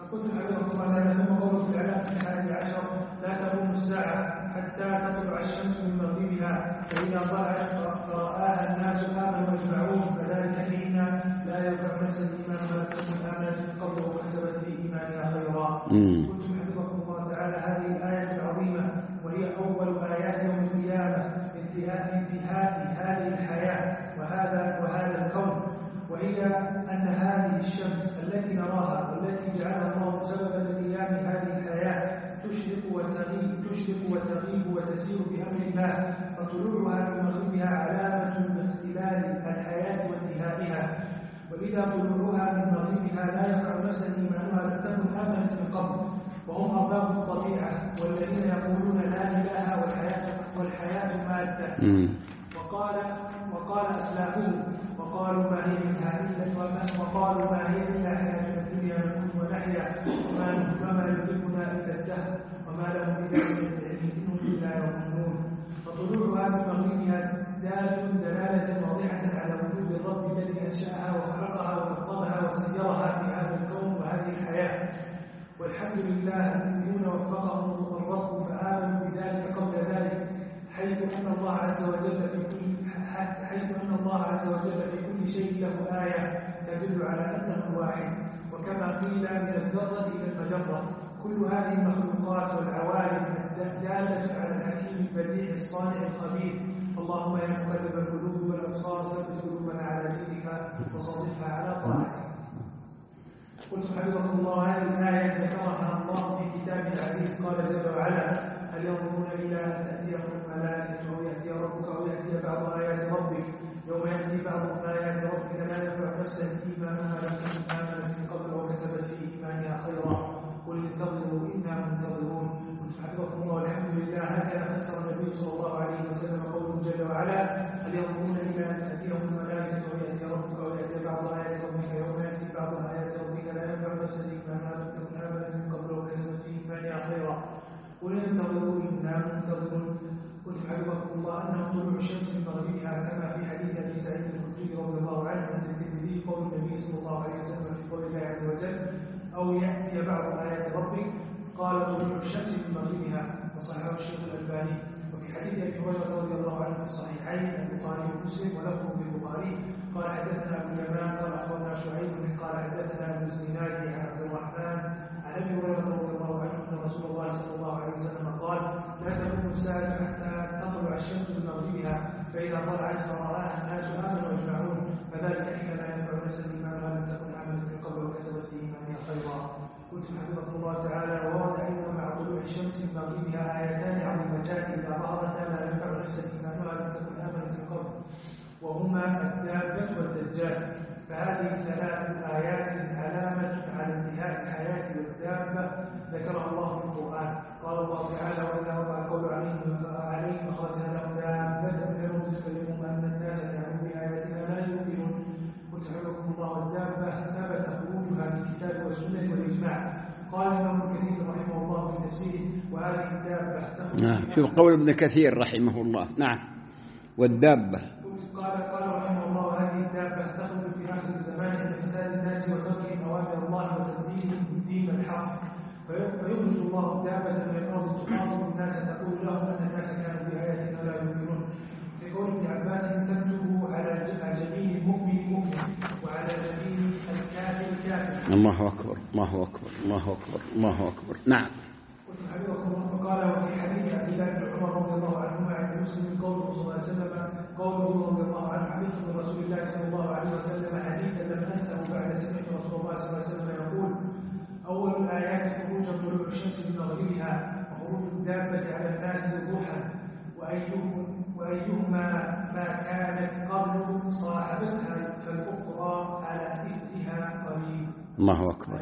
لا تقوم الساعة حتى تطلع الشمس من مغربها، فإذا طلعت فرآها الناس آمنوا واجمعون، فذلك حين لا ينفع نفسا إيمانها تكون آمنت قبل وكسبت في إيمانها خيرا. قلت حفظكم الله تعالى: هذه الآية العظيمة وهي أول آيات يوم القيامة انتهاء انتهاء هذه الحياة وهذا وهذا الكون، وهي أن هذه الشمس التي نراها والتي جعلها الله سببا لقيام هذه الحياة تشرق وتغيب تشرق وتغيب وتسير بأمر الله، فطلوعها من مغربها علامة من اختلال الحياة وانتهائها، وإذا طلوعها من مغربها لا ينفع نفسا إيمانها لم تكن آمنت من قبل، وهم أرباب الطبيعة والذين يقولون لا إله والحياة والحياة مادة. وقال وقال أسلافهم وقالوا ما هي إلا وقالوا ما هي إلا حياتنا الدنيا نموت ونحيا وما يدركنا إلا الدهر وما لهم بذلك من علم إنهم إلا يظنون. فطلوعها من مغربها دال دلالة واضحة على وجود الرب الذي أنشأها وخلقها ونظمها وسيرها في هذا الكون وهذه الحياة، والحمد لله الذين وفقهم الرب فآمنوا بذلك قبل ذلك، حيث أن الله عز وجل في كل حيث أن الله عز وجل في كل شيء له آية تدل على أنه واحد، وكما قيل من الذرة إلى المجرة. كل هذه المخلوقات والعوالم دالة على الحكيم البديع الصانع الخبير. اللهم يا مقلب القلوب والأبصار ثبت قلوبنا على دينك وصرفها على طاعتك. قلت حفظكم الله: هذه الآية ذكرها الله في كتابه العزيز، قال جل وعلا: هل ينظرون إلى أن تأتيهم الملائكة أو يأتي ربك أو يأتي بعض آيات ربك، يوم يأتي بعض آيات ربك لا ينفع نفسا إيمانها لم تكن آمنت من قبل وكسبت في إيمانها خيرا، قل انتظروا إنا منتظرون. قلت حفظكم الله: والحمد لله. هكذا فسر النبي صلى الله عليه وسلم قوله جل وعلا: هل ينظرون إلى أن تأتيهم الملائكة أو يأتي ربك أو يأتي بعض آيات ربك، يوم يأتي بعض آيات ربك لا ينفع نفسا إيمانها لم تكن آمنت من قبل وكسبت في إيمانها خيرا، قل انتظروا إنا منتظرون. قلت حفظكم الله: أنه طلوع الشمس من مغربها كما في حديث أبي سعيد الخدري رضي الله عنه عند الترمذي قول النبي صلى الله عليه وسلم في قول الله عز وجل: أو يأتي بعض آيات ربك، قال طلوع الشمس من مغربها، وصححه الشيخ الألباني. وفي حديث أبي هريرة رضي الله عنه في الصحيحين البخاري ومسلم ولفظه في البخاري قال: حدثنا أبو اليمان قال أخبرنا شعيب قال حدثنا ابن الزناد عن عبد الرحمن عن أبي هريرة رضي الله عنه أن رسول الله صلى الله عليه وسلم قال: لا تقوم الساعة حتى تطلع الشمس من مغربها، فإذا طلعت فرآها الناس آمنوا واجمعون، فذلك حين لا ينفع نفسا إيمانها لم تكن آمنت من قبل وكسبت في إيمانها خيرا. قلت حفظكم الله تعالى: وورد أيضا مع طلوع الشمس من مغربها آيتان عظيمتان إذا ظهرتا لا ينفع نفسا إيمانها لم تكن آمنت من قبل، وهما الدابة والدجال. فهذه ثلاث آيات علامة على انتهاء الحياة والدابة ذكرها الله في القرآن. قال الله تعالى: وإذا وقع القول عليهم عليهم أخرجنا لهم دابة منهم تكلمهم أن الناس كانوا بآياتنا لا يؤمنون. قلت حفظكم الله: الدابة ثبت خروجها من الكتاب والسنة والإجماع. قال ابن كثير رحمه الله في تفسيره: وهذه الدابة تخرج. نعم، شوف قول ابن كثير رحمه الله. نعم، والدابة. قال قال رحمه الله: وهذه الدابة تخرج في آخر الزمان عند فساد الناس وتركهم أوامر الله وتبديلهم الدين الحق، فيخرج الله دابة من الأرض تخاطب الناس تقول لهم أن الناس كانوا بآياتنا لا يؤمنون. في قول ابن عباس تكتب على جبين المؤمن مؤمن وعلى جبين الكافر كافر. الله أكبر الله أكبر الله أكبر الله أكبر. نعم. وقال وفي حديث عبد الله بن عمر رضي الله عنهما عن مسلم قوله صلى الله عليه وسلم قوله رضي الله عنه حديث من رسول الله صلى الله عليه وسلم حديثا لم انسه بعد سمعت رسول الله صلى الله عليه وسلم يقول اول الايات خروج طلوع الشمس من مغربها وخروج الدابه على الناس وضوحا وايهما ما كانت قبل صاحبتها فالاخرى على اثرها قريب. الله اكبر.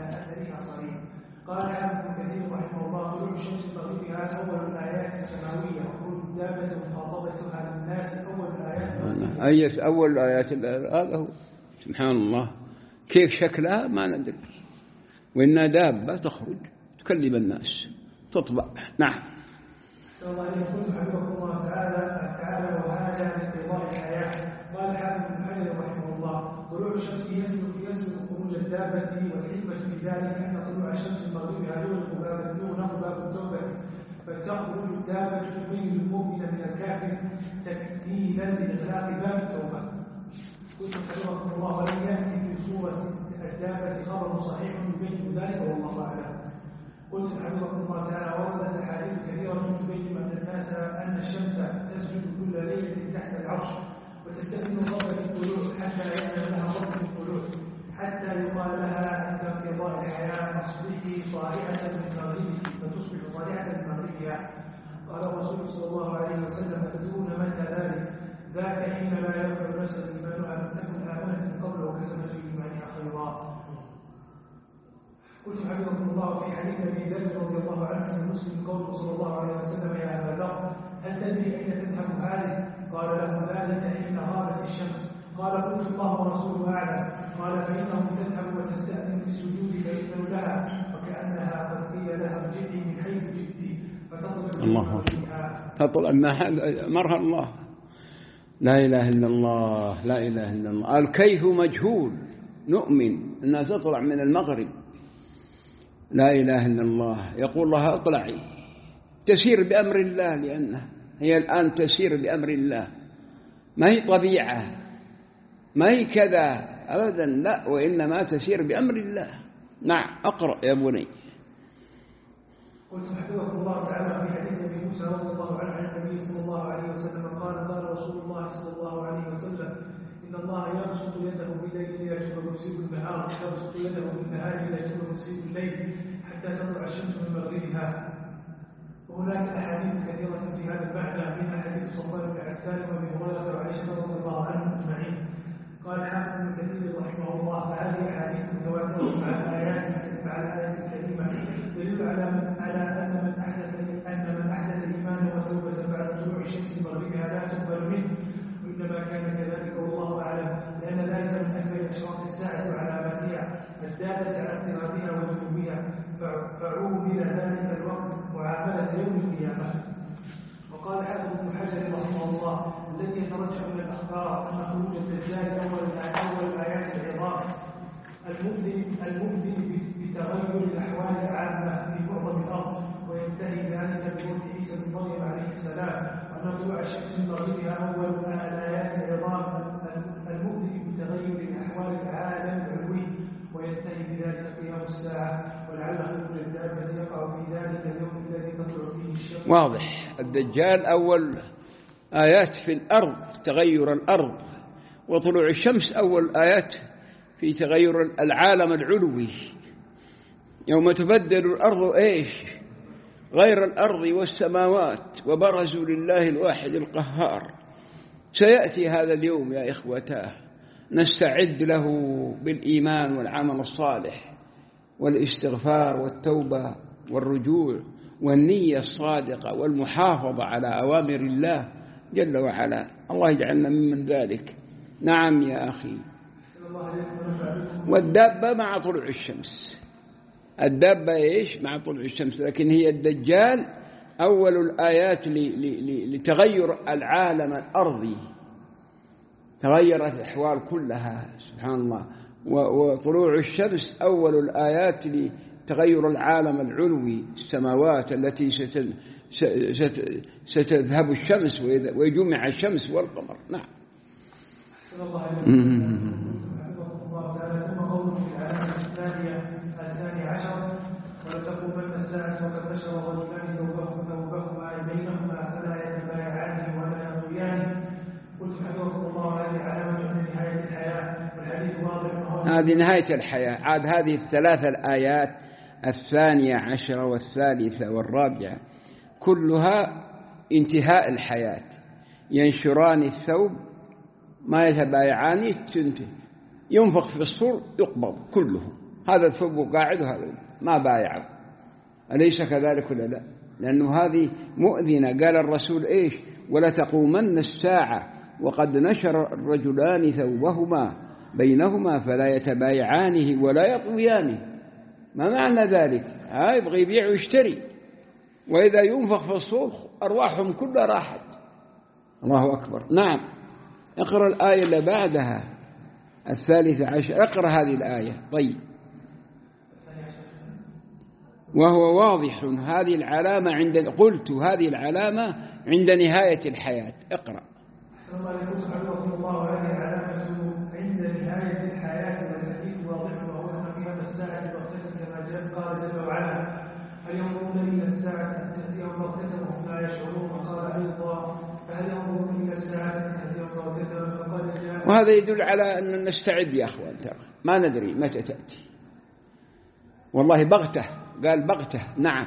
قال ابن كثير رحمه الله طلوع الشمس من مغربها اول الايات السماويه وخروج الدابه مخاطبتها للناس اول الايات. اي اول الايات هذا هو سبحان الله. كيف شكلها ما ندري، وإن دابة تخرج تكلم الناس تطبع. نعم. الله يقول حفظه الله تعالى تعالى وهذا من قضاء الحياة. قال حافظ بن حجر رحمه الله طلوع الشمس يسلك يسلك خروج الدابة والحكمة في ذلك أن طلوع الشمس المغربها يغلق باب يغلق باب التوبة فتخرج الدابة تبين المؤمن من الكافر تكفيلا لإغلاق باب التوبة. قلت حفظه الله ولم يأتي في سورة الدابة خبر صحيح يبين ذلك والله أعلم. قلت حفظه الله تعالى وردت أحاديث كثيرة تبين أن الناس أن الشمس تسجد كل ليلة تحت العرش وتستأذن قبل الطلوع حتى يأذن لها قبل الطلوع حتى يقال لها عند انقضاء الحياة أصبحي صالحة من مغربك فتصبح صالحة من مغربها. قال الرسول صلى الله عليه وسلم تدرون متى ذلك؟ ذاك حين لا ينفع نفسا إيمانها لم تكن آمنت من قبل وكسبت في إيمانها خيرا. قلت حفظكم الله في حديث ابي ذر رضي الله عنه عن مسلم قوله صلى الله عليه وسلم يا ابا ذر هل تدري اين تذهب هذه؟ قال له ذلك حين غابت الشمس. قال قلت الله ورسوله اعلم. قال فانه تذهب وتستاذن في السجود فيؤذن لها وكانها قد قيل لها ارجعي من حيث جئت فتطلع الله تطلع مرها الله. لا اله الا الله لا اله الا الله. الكيف مجهول نؤمن انها تطلع من المغرب. لا إله إلا الله. يقول لها اطلعي تسير بأمر الله لأنها هي الآن تسير بأمر الله ما هي طبيعة ما هي كذا أبدا لا وإنما تسير بأمر الله. نعم أقرأ يا بني. قلت حفظكم الله تعالى في حديث ابي موسى رضي الله عنه عن النبي صلى الله عليه وسلم قال قال رسول الله صلى الله عليه وسلم إن الله يبسط يده بالليل ليتوب مسيء النهار يبسط يده بالنهار ليتوب مسيء الليل حتى تطلع الشمس من مغربها. وهناك أحاديث كثيرة في هذا المعنى من حديث صفوان بن عسال وابي هريرة وعائشة رضي الله عنهم أجمعين. قال حافظ ابن كثير رحمه الله فهذه أحاديث متواترة مع الآيات مع الآيات الكريمة يدل على من على أن من أحدث أن من أحدث الإيمان والتوبة بعد طلوع الشمس من مغربها لا تقبل منه وإنما كان كذلك والله أعلم لأن ذلك من أكبر أشراط الساعة وعلاماتها الدالة على اقترابها وجنوبها فعومل ذلك الوقت معاملة يوم القيامة. وقال حافظ ابن حجر رحمه الله الذي يترجح من الأخبار أن خروج الدجال أول أول الآيات العظام المؤذن المؤذن بتغير الأحوال العامة في معظم الأرض وينتهي ذلك بموت عيسى بن مريم عليه السلام وأن طلوع الشمس من مغربها أول الآيات العظام المؤذن بتغير الأحوال العالم العلوي وينتهي بذلك قيام الساعة ولعل خروج الدابة يقع في ذلك اليوم الذي تطلع فيه الشمس. واضح. الدجال أول آيات في الأرض تغير الأرض وطلوع الشمس أول آيات في تغير العالم العلوي يوم تبدل الأرض إيش غير الأرض والسماوات وبرزوا لله الواحد القهار. سيأتي هذا اليوم يا إخوتاه نستعد له بالإيمان والعمل الصالح والاستغفار والتوبة والرجوع والنية الصادقة والمحافظة على أوامر الله جل وعلا. الله يجعلنا من ذلك. نعم يا أخي. والدابة مع طلوع الشمس. الدابة إيش مع طلوع الشمس لكن هي الدجال أول الآيات لتغير العالم الأرضي تغيرت الأحوال كلها سبحان الله. وطلوع الشمس أول الآيات تغير العالم العلوي، السماوات التي ستذهب الشمس ويجمع الشمس والقمر. نعم. الثاني عشر ولتقومن الساعة وقد بشر رجلان ثوبهما بينهما فلا يتبايعان ولا يطويان. قلت حفظكم الله هذه علامة من نهاية الحياة والحديث واضح. هذه نهاية الحياة. عاد هذه الثلاث الآيات الثانية عشرة والثالثة والرابعة كلها انتهاء الحياة. ينشران الثوب ما يتبايعان تنتهي، ينفخ في الصور يقبض كلهم، هذا الثوب قاعد وهذا ما بايعه. أليس كذلك ولا لا؟ لأنه هذه مؤذنة. قال الرسول إيش؟ ولا تقومن الساعة وقد نشر الرجلان ثوبهما بينهما فلا يتبايعانه ولا يطويانه. ما معنى ذلك؟ ها يبغي يبيع ويشتري، وإذا ينفخ في الصور أرواحهم كلها راحت. الله أكبر. نعم. اقرأ الآية اللي بعدها الثالثة عشر. اقرأ هذه الآية. طيب. وهو واضح هذه العلامة عند قلت هذه العلامة عند نهاية الحياة. اقرأ. الله هذه علامة عند نهاية الحياة والحديث واضح وهو أن قيام الساعة بغتة كما جاء قال جل وعلا هل ينظرون إلى الساعة أن تأتيهم بغتة وهم لا يشعرون. وقال أيضا فهل ينظرون إلى الساعة أن تأتيهم بغتة فقد جاء. وهذا يدل على أن نستعد يا أخوان، ترى ما ندري متى تأتي. والله بغتة، قال بغتة. نعم.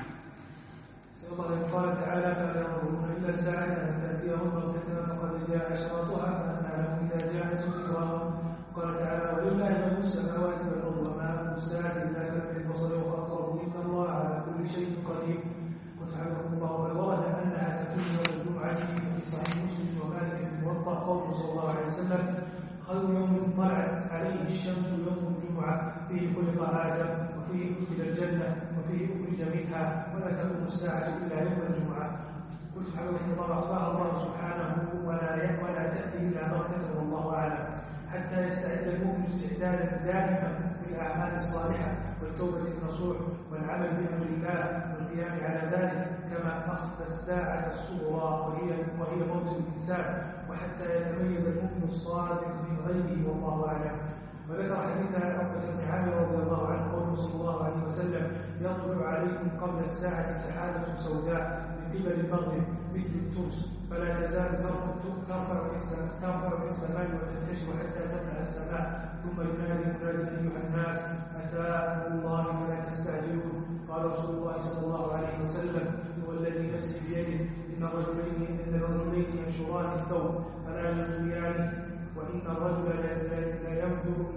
قال تعالى فهل ينظرون إلى الساعة أن تأتيهم بغتة فقد جاء أشراطها فأنى لهم إذا جاءت ذكراهم. قال تعالى ولله ملك السماوات والأرض وما أمر الساعة إلا كلمح البصر وأقرب إن الله على كل شيء قدير. وتعالى الله قد ورد أنها تكون يوم الجمعة في صحيح مسلم ومالك في الموطأ قوله صلى الله عليه وسلم خير يوم طلعت عليه الشمس يوم الجمعة فيه خلق آدم وفيه أدخل الجنة وفيه أخرج منها ولا تكون الساعة إلا يوم الجمعة. قلت حول الله الله سبحانه ولا ولا تأتي إلا بغتة والله أعلم حتى يستعد المؤمن استعدادا دائما بالأعمال الصالحة والتوبة النصوح والعمل بأمر الله والقيام على ذلك كما أخذ الساعة الصغرى وهي وهي موت الإنسان وحتى يتميز المؤمن الصادق من غيره والله أعلم. وذكر حديث عن عقبة بن عامر رضي الله عنه قوله صلى الله عليه وسلم يطلع عليكم قبل الساعة سحابة سوداء من قبل المغرب مثل الترس فلا تزال ترفع في السماء وتنتشر حتى تملأ السماء ثم ينادي مناد أيها الناس أتى الله فلا تستعجلون. قال رسول الله صلى الله عليه وسلم هو الذي نفسي بيده إن الرجلين إن الرجلين ينشران الثوب فلا يطويانه وإن الرجل لا يمدر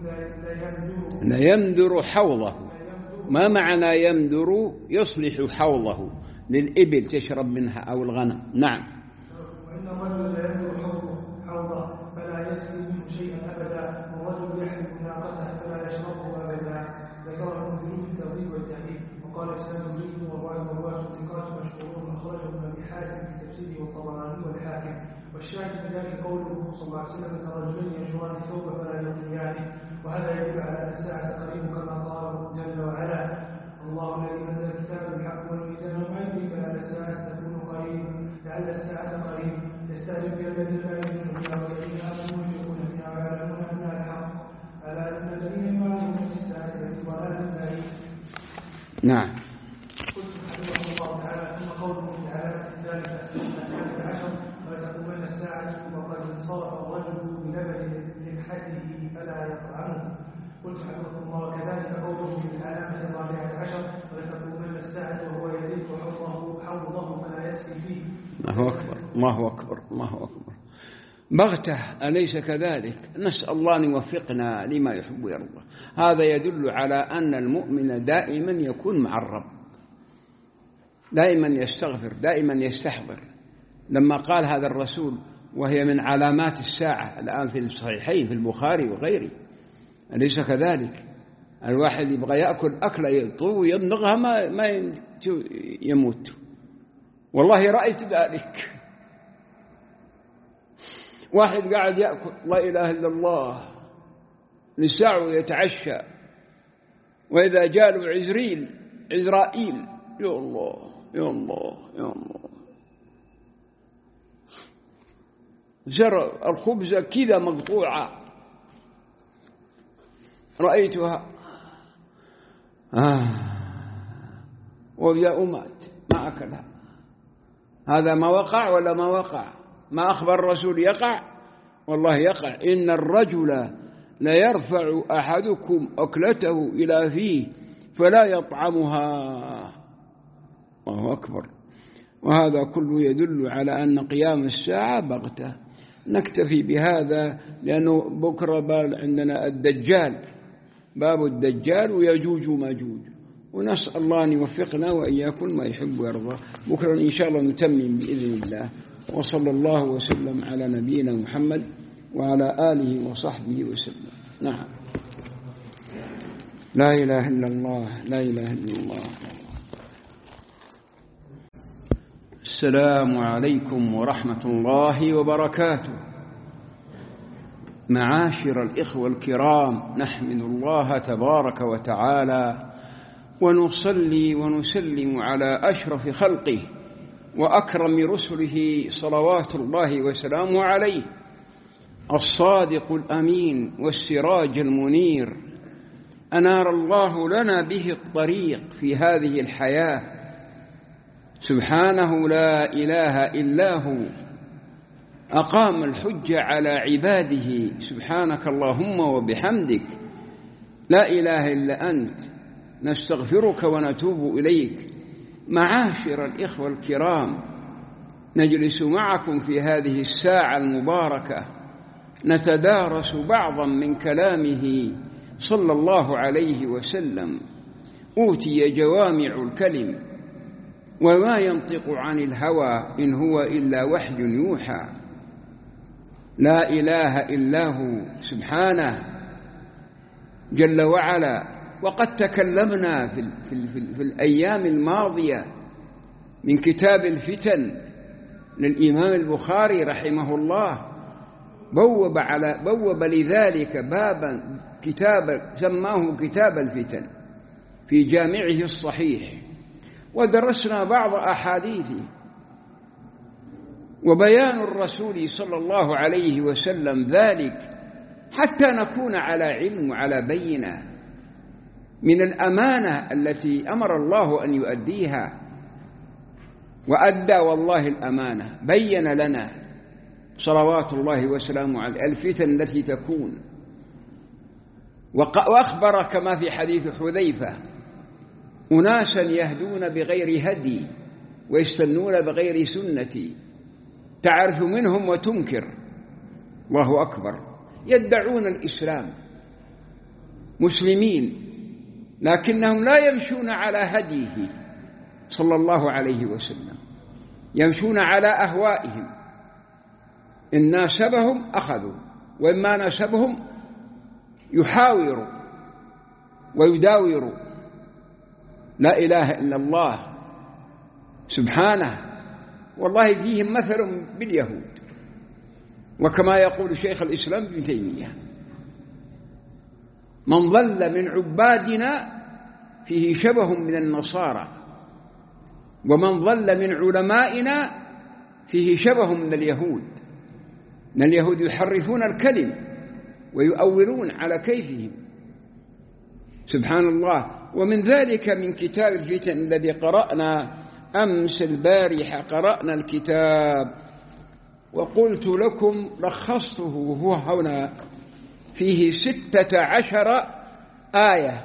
لا يمدر حوضه. ما معنى يمدر؟ يصلح حوضه للإبل تشرب منها أو الغنم. نعم. وإن الرجل لا يمدر حوضه فلا يسقي منه شيئا أبدا والرجل يحلب ناقته فلا يشربه أبدا. ذكره المنذرون في الترغيب والتهذيب وقال إسناد جيد والرواة ثقات مشهورون أخرجه ابن حاتم في تفسيره والطبراني والحاكم. والشاهد في ذلك قوله صلى الله عليه وسلم ان الرجلين ينشران الثوب فلا يطويانه وهذا يدل على ان الساعه قريب كما قال جل وعلا الله الذي نزل الكتاب بالحق والميزان وما يدريك لعل الساعه تكون قريب لعل الساعه قريب يستعجل بها الذين لا يؤمنون بها والذين امنوا يشركون بها ويعلمون انها الحق الا ان الذين يؤمنون بالساعه لفي ضلال بعيد. نعم. قلت حفظه الله تعالى ثم قوله في العلامه الثالثه الثالثه عشر ولتقومن الساعة وقد انصرف الرجل بلبن لمحته فلا يطعمه. قلت حفظه الله وكذلك قوله في العلامة الرابعة عشر ولتقومن الساعة وهو يدرك حوضه حوضه فلا يسقي فيه. الله أكبر الله أكبر الله أكبر. بغتة أليس كذلك؟ نسأل الله أن يوفقنا لما يحب ويرضى. هذا يدل على أن المؤمن دائما يكون مع الرب، دائما يستغفر، دائما يستحضر. لما قال هذا الرسول وهي من علامات الساعة الآن في الصحيحين في البخاري وغيره، أليس كذلك؟ الواحد يبغى يأكل أكلة يطوي يمضغها ما, ما يموت. والله رأيت ذلك. واحد قاعد يأكل لا إله إلا الله لساعه يتعشى، وإذا جاء له عزريل عزرائيل. يا الله يا الله يا الله، زر الخبزة كذا مقطوعة رأيتها آه ويا أمات ما أكلها. هذا ما وقع ولا ما وقع؟ ما أخبر الرسول يقع؟ والله يقع. إن الرجل ليرفع أحدكم أكلته إلى فيه فلا يطعمها. الله أكبر. وهذا كله يدل على أن قيام الساعة بغتة. نكتفي بهذا لأنه بكرة بال عندنا الدجال، باب الدجال ويجوج وماجوج، ونسأل الله أن يوفقنا وإياكم ما يحب ويرضى. بكرة إن شاء الله نتمم بإذن الله. وصلى الله وسلم على نبينا محمد وعلى آله وصحبه وسلم. نعم. لا إله إلا الله لا إله إلا الله. السلام عليكم ورحمة الله وبركاته. معاشر الإخوة الكرام، نحمد الله تبارك وتعالى ونصلي ونسلم على أشرف خلقه وأكرم رسله صلوات الله وسلامه عليه، الصادق الأمين والسراج المنير، أنار الله لنا به الطريق في هذه الحياة. سبحانه لا إله إلا هو، أقام الحجة على عباده. سبحانك اللهم وبحمدك، لا إله إلا أنت، نستغفرك ونتوب إليك. معاشر الإخوة الكرام، نجلس معكم في هذه الساعة المباركة نتدارس بعضا من كلامه صلى الله عليه وسلم. أوتي جوامع الكلم وما ينطق عن الهوى إن هو إلا وحي يوحى. لا إله إلا هو سبحانه جل وعلا. وقد تكلمنا في, في, في, في الأيام الماضية من كتاب الفتن للإمام البخاري رحمه الله، بوب, على بوب لذلك بابا كتابا سماه كتاب الفتن في جامعه الصحيح، ودرسنا بعض أحاديثه وبيان الرسول صلى الله عليه وسلم ذلك حتى نكون على علم وعلى بينة من الأمانة التي أمر الله أن يؤديها، وأدى والله الأمانة. بين لنا صلوات الله وسلامه عليه الفتن التي تكون، وأخبر كما في حديث حذيفة أناسا يهدون بغير هدي ويستنون بغير سنتي، تعرف منهم وتنكر. الله أكبر. يدعون الإسلام مسلمين لكنهم لا يمشون على هديه صلى الله عليه وسلم، يمشون على أهوائهم. إن ناسبهم أخذوا، وإما ناسبهم يحاوروا ويداوروا. لا إله إلا الله سبحانه. والله فيهم مثل باليهود، وكما يقول شيخ الإسلام ابن تيمية: من ظل من عبادنا فيه شبه من النصارى، ومن ظل من علمائنا فيه شبه من اليهود. من اليهود يحرفون الكلم ويؤولون على كيفهم. سبحان الله. ومن ذلك من كتاب الفتن الذي قرأنا أمس البارحة، قرأنا الكتاب وقلت لكم لخصته وهو هنا فيه ستة عشر آية.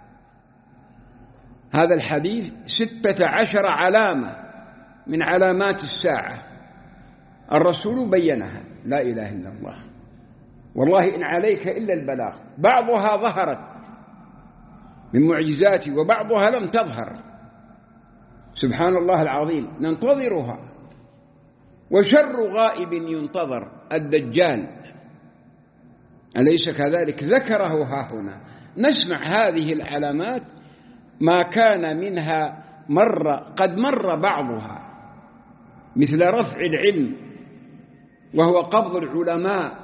هذا الحديث ستة عشر علامة من علامات الساعة الرسول بينها. لا إله إلا الله. والله إن عليك إلا البلاغ. بعضها ظهرت من معجزاته وبعضها لم تظهر. سبحان الله العظيم. ننتظرها. وشر غائب ينتظر الدجال، أليس كذلك؟ ذكره ها هنا. نسمع هذه العلامات ما كان منها مر قد مر بعضها، مثل رفع العلم وهو قبض العلماء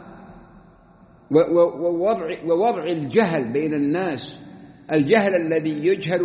ووضع, ووضع الجهل بين الناس، الجهل الذي يجهل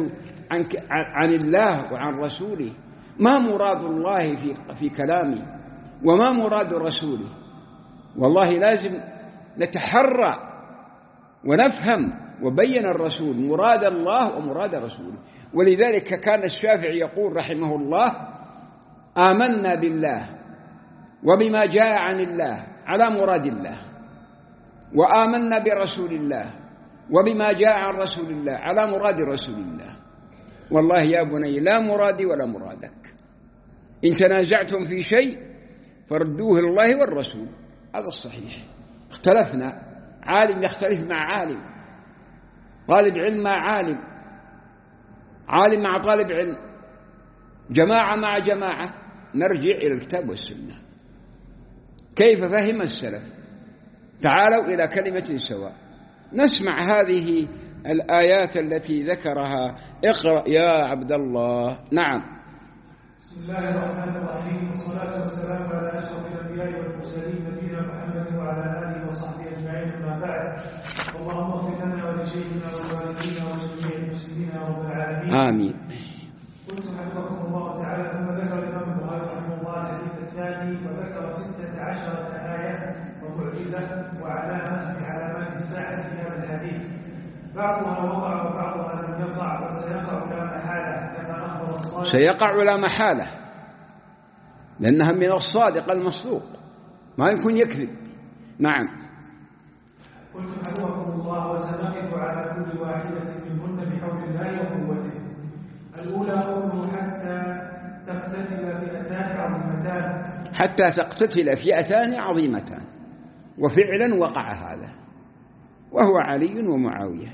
عن عن الله وعن رسوله، ما مراد الله في في كلامي وما مراد رسوله. والله لازم نتحرى ونفهم وبين الرسول مراد الله ومراد رسوله. ولذلك كان الشافعي يقول رحمه الله: آمنا بالله وبما جاء عن الله على مراد الله، وآمنا برسول الله وبما جاء عن رسول الله على مراد رسول الله. والله يا بني لا مرادي ولا مرادك، إن تنازعتم في شيء فردوه الله والرسول. هذا الصحيح. اختلفنا، عالم يختلف مع عالم، طالب علم مع عالم، عالم مع طالب علم، جماعة مع جماعة، نرجع إلى الكتاب والسنة. كيف فهم السلف؟ تعالوا إلى كلمة سواء. نسمع هذه الآيات التي ذكرها. اقرأ يا عبد الله. نعم. بسم الله الرحمن الرحيم، والصلاة والسلام على أشرف الأنبياء والمرسلين نبينا محمد وعلى آله وصحبه أجمعين، أما بعد. اللهم اغفر لنا ولشيخنا والوالدين ولجميع المسلمين يا رب العالمين. آمين. قلت حفظكم الله تعالى. ثم ذكر الإمام البخاري رحمه الله الحديث الثاني، وذكر ستة عشرة آية ومعجزة وعلامة من علامات الساعة في هذا الحديث، بعضها وقع وبعضها لم يقع، وسيقع لا محالة كما أخبر الصادق. سيقع لا محالة، لأنها من الصادق المصدوق، ما يكون يكذب. نعم. قلت حفظكم الله. وسنقف على كل واحدة منهن بحول الله وقوته. الأولى قوله حتى تقتتل فئتان عظيمتان. حتى تقتتل فئتان عظيمتان، وفعلا وقع هذا، وهو علي ومعاوية.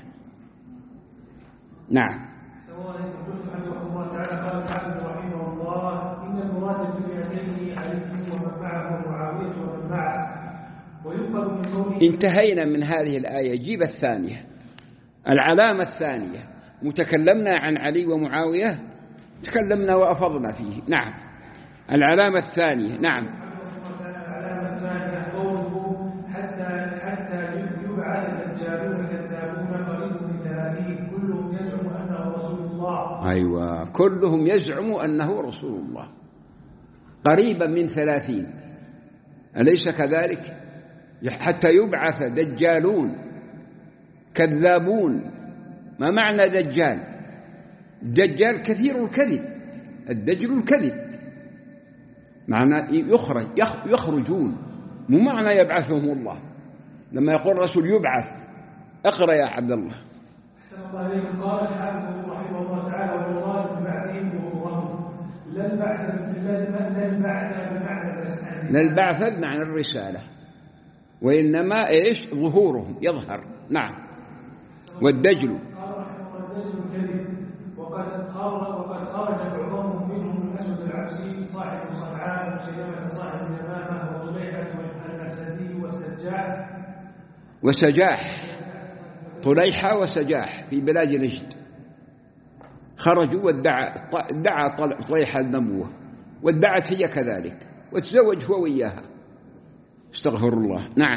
نعم. سواء قلت حفظكم الله تعالى. قال الحافظ رحمه الله: إن المراد بفئتين علي ومن معه ومعاوية ومن معه. ويؤخذ من قوله. انتهينا من هذه الآية. جيب الثانية، العلامة الثانية. متكلمنا عن علي ومعاوية، تكلمنا وأفضنا فيه. نعم. العلامة الثانية. نعم. العلامة الثانية قوله حتى حتى يبعث الدجالون كذابون قريب من ثلاثين، كلهم يزعم أنه رسول الله. أيوة، كلهم يزعم أنه رسول الله، قريبا من ثلاثين، أليس كذلك؟ حتى يبعث دجالون كذابون. ما معنى دجال؟ الدجال كثير الكذب، الدجل الكذب، معنى يخرج يخرجون، مو معنى يبعثهم الله. لما يقول الرسول يبعث، اقرأ يا عبد الله. أحسن الله إليكم. قال الحافظ رحمه الله تعالى: والله ببعثهم ظهورهم، لا البعث لا البعث بمعنى الرسالة، لا البعث بمعنى الرسالة، وإنما إيش؟ ظهورهم، يظهر. نعم. والدجل قال رحمه الله: الدجل الكذب. وقد خرج وقد خرج بعضهم منهم الأسود العبسي صاحب صنعاء وسلمة صاحب اليمامة وطليحة الأسدي والسجاح وسجاح، طليحة وسجاح في بلاد نجد، خرجوا وادعى ادعى طليحة النبوة، وادعت هي كذلك، وتزوج هو وياها، استغفر الله. نعم.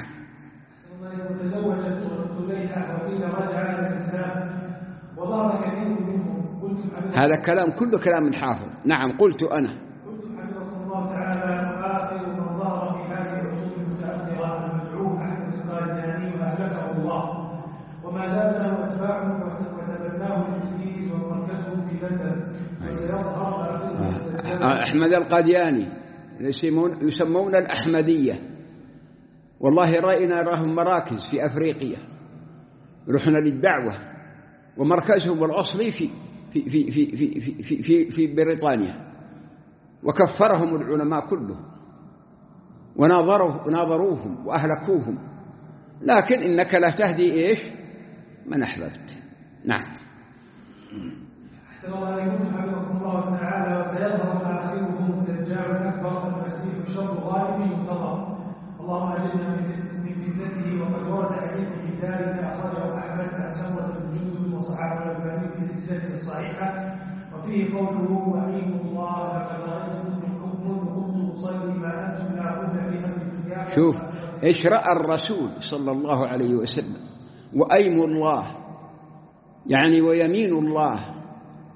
تزوج طليحة وقيل رجع إلى الإسلام وظهر كثير منهم. قلت هذا كلام كله كلام الحافظ. نعم. قلت أنا قلت حفظكم الله تعالى: آخر من ظهر في هذه العصور المتأخرة المدعو أحمد القادياني وأهلكه الله، وما زال له أتباعه وتبناه الإنجليز ومركزه في لندن، وسيظهر آخره أحمد القادياني، يسمون الأحمدية. والله رأينا راهم مراكز في أفريقيا، رحنا للدعوة، ومركزهم الأصلي في في في في في في في, في بريطانيا، وكفرهم العلماء كلهم وناظروا وناظروهم وأهلكوهم. لكن إنك لا تهدي إيش من أحببت. نعم. أحسن الله إليكم. حفظكم الله تعالى. وسيظهر آخرهم الدجال الأكبر المسيح شر غالب ينتظر، اللهم أجرنا من فتنته. وقد ورد حديث في ذلك أخرجه أحمد عن سمرة بن جندب وصححه الألباني في سلسلته الصحيحة، وفيه قوله: وأيم الله لقد رأيتم منذ كنت أصلي ما أنتم لاعون في أمر الدنيا. شوف إيش رأى الرسول صلى الله عليه وسلم. وأيم الله يعني ويمين الله،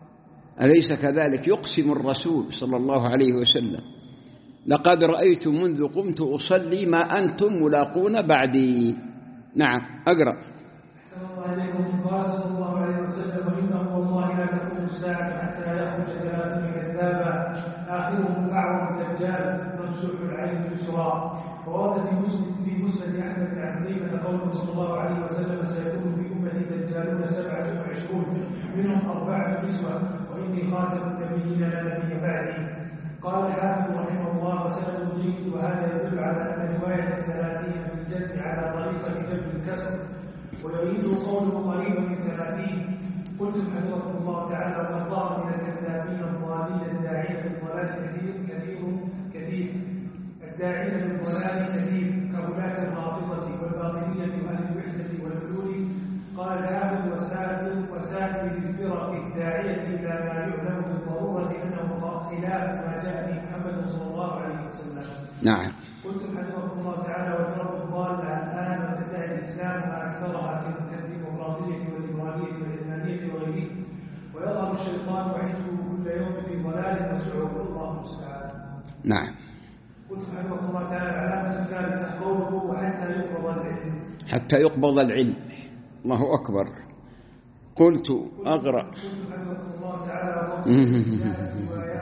أليس كذلك؟ يقسم الرسول صلى الله عليه وسلم: لقد رأيت منذ قمت أصلي ما أنتم ملاقون بعدي. نعم، أقرأ. أحسن الله عليكم. قال صلى الله عليه وسلم: إنه والله لا تقوم الساعة حتى يخرج ثلاثون كذابا آخرهم أعور الدجال ممسوح العين اليسرى. وورد في مسلم في مسند أحمد بن عبد قوله صلى الله عليه وسلم: سيكون في أمتي دجالون سبعة وعشرون منهم أربعة نسوة وإني خاتم النبيين لا نبي بعدي. قال الحافظ رحمه الله: وسند جيد. وهذا يدل على أن رواية الثلاثين في الجزم على طريقة جبر الكسر، ويريد قوله قريبا من ثلاثين. قلت حفظكم الله تعالى: وقد ظهر من الكذابين الضالين الداعين للضلال كثير كثير كثير الداعين للضلال كثير كولاة الرافضة والباطنية وأهل الوحدة والحلول. قال الحافظ: وسائر وسائر الفرق الداعية إلى ما يعلم بالضرورة أنه خلاف ما جاء به محمد صلى الله عليه وسلم. نعم. قلت حفظكم الله تعالى: والفرق الضالة الآن وتدعي الإسلام ما أكثرها كالديمقراطية والليبرالية والعلمانية وغيره، ويظهر الشيطان وحزبه كل يوم في ضلال وسعه، الله المستعان. نعم. قلت حفظكم الله تعالى: العلامة الثالثة قوله: وحتى يقبض العلم. حتى يقبض العلم. الله أكبر. قلت أقرأ. قلت حفظكم الله تعالى: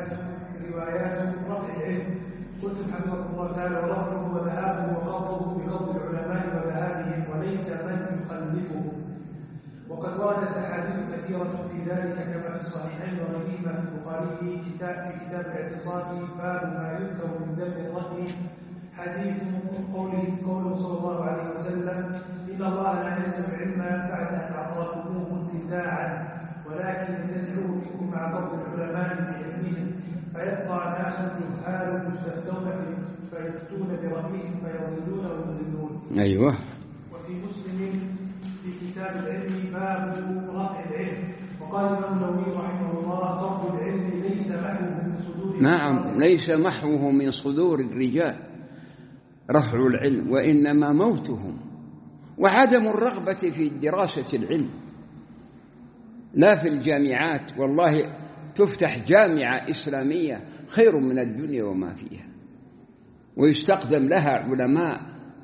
روايات رفع العلم. قلت حفظكم الله تعالى: ورفعه وذهابه وقبضه بقبض العلماء وذهابهم وليس من يخلفه. وقد وردت أحاديث كثيرة في ذلك كما في الصحيحين وغيرهما في البخاري في كتاب في كتاب الاعتصام باب ما يذكر من ذنب الرأي. حديث قوله قوله صلى الله عليه وسلم: إن الله لا ينزع علما بعد أن أعطاكموه انتزاعا، ولكن ينتزعه منكم مع قبض العلماء بعلمهم، فيبقى ناس جهال مستفتون فيفتون برأيهم فيضلون ويضلون. أيوه. وفي مسلم في كتاب العلم باب رفع العلم. وقال الإمام النووي رحمه الله: قبض العلم ليس محوه من صدور. نعم، ليس محوه من صدور الرجال رفع العلم، وإنما موتهم وعدم الرغبة في دراسة العلم. لا في الجامعات، والله تفتح جامعة إسلامية خير من الدنيا وما فيها، ويستقدم لها علماء،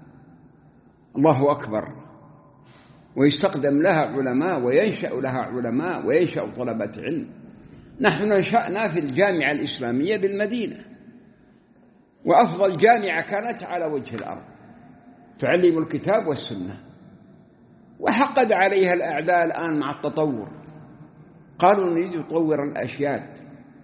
الله أكبر، ويستقدم لها علماء وينشأ لها علماء وينشأ طلبة علم. نحن نشأنا في الجامعة الإسلامية بالمدينة، وأفضل جامعة كانت على وجه الأرض تعلم الكتاب والسنة، وحقد عليها الأعداء الآن مع التطور، قالوا نريد نطور الأشياء،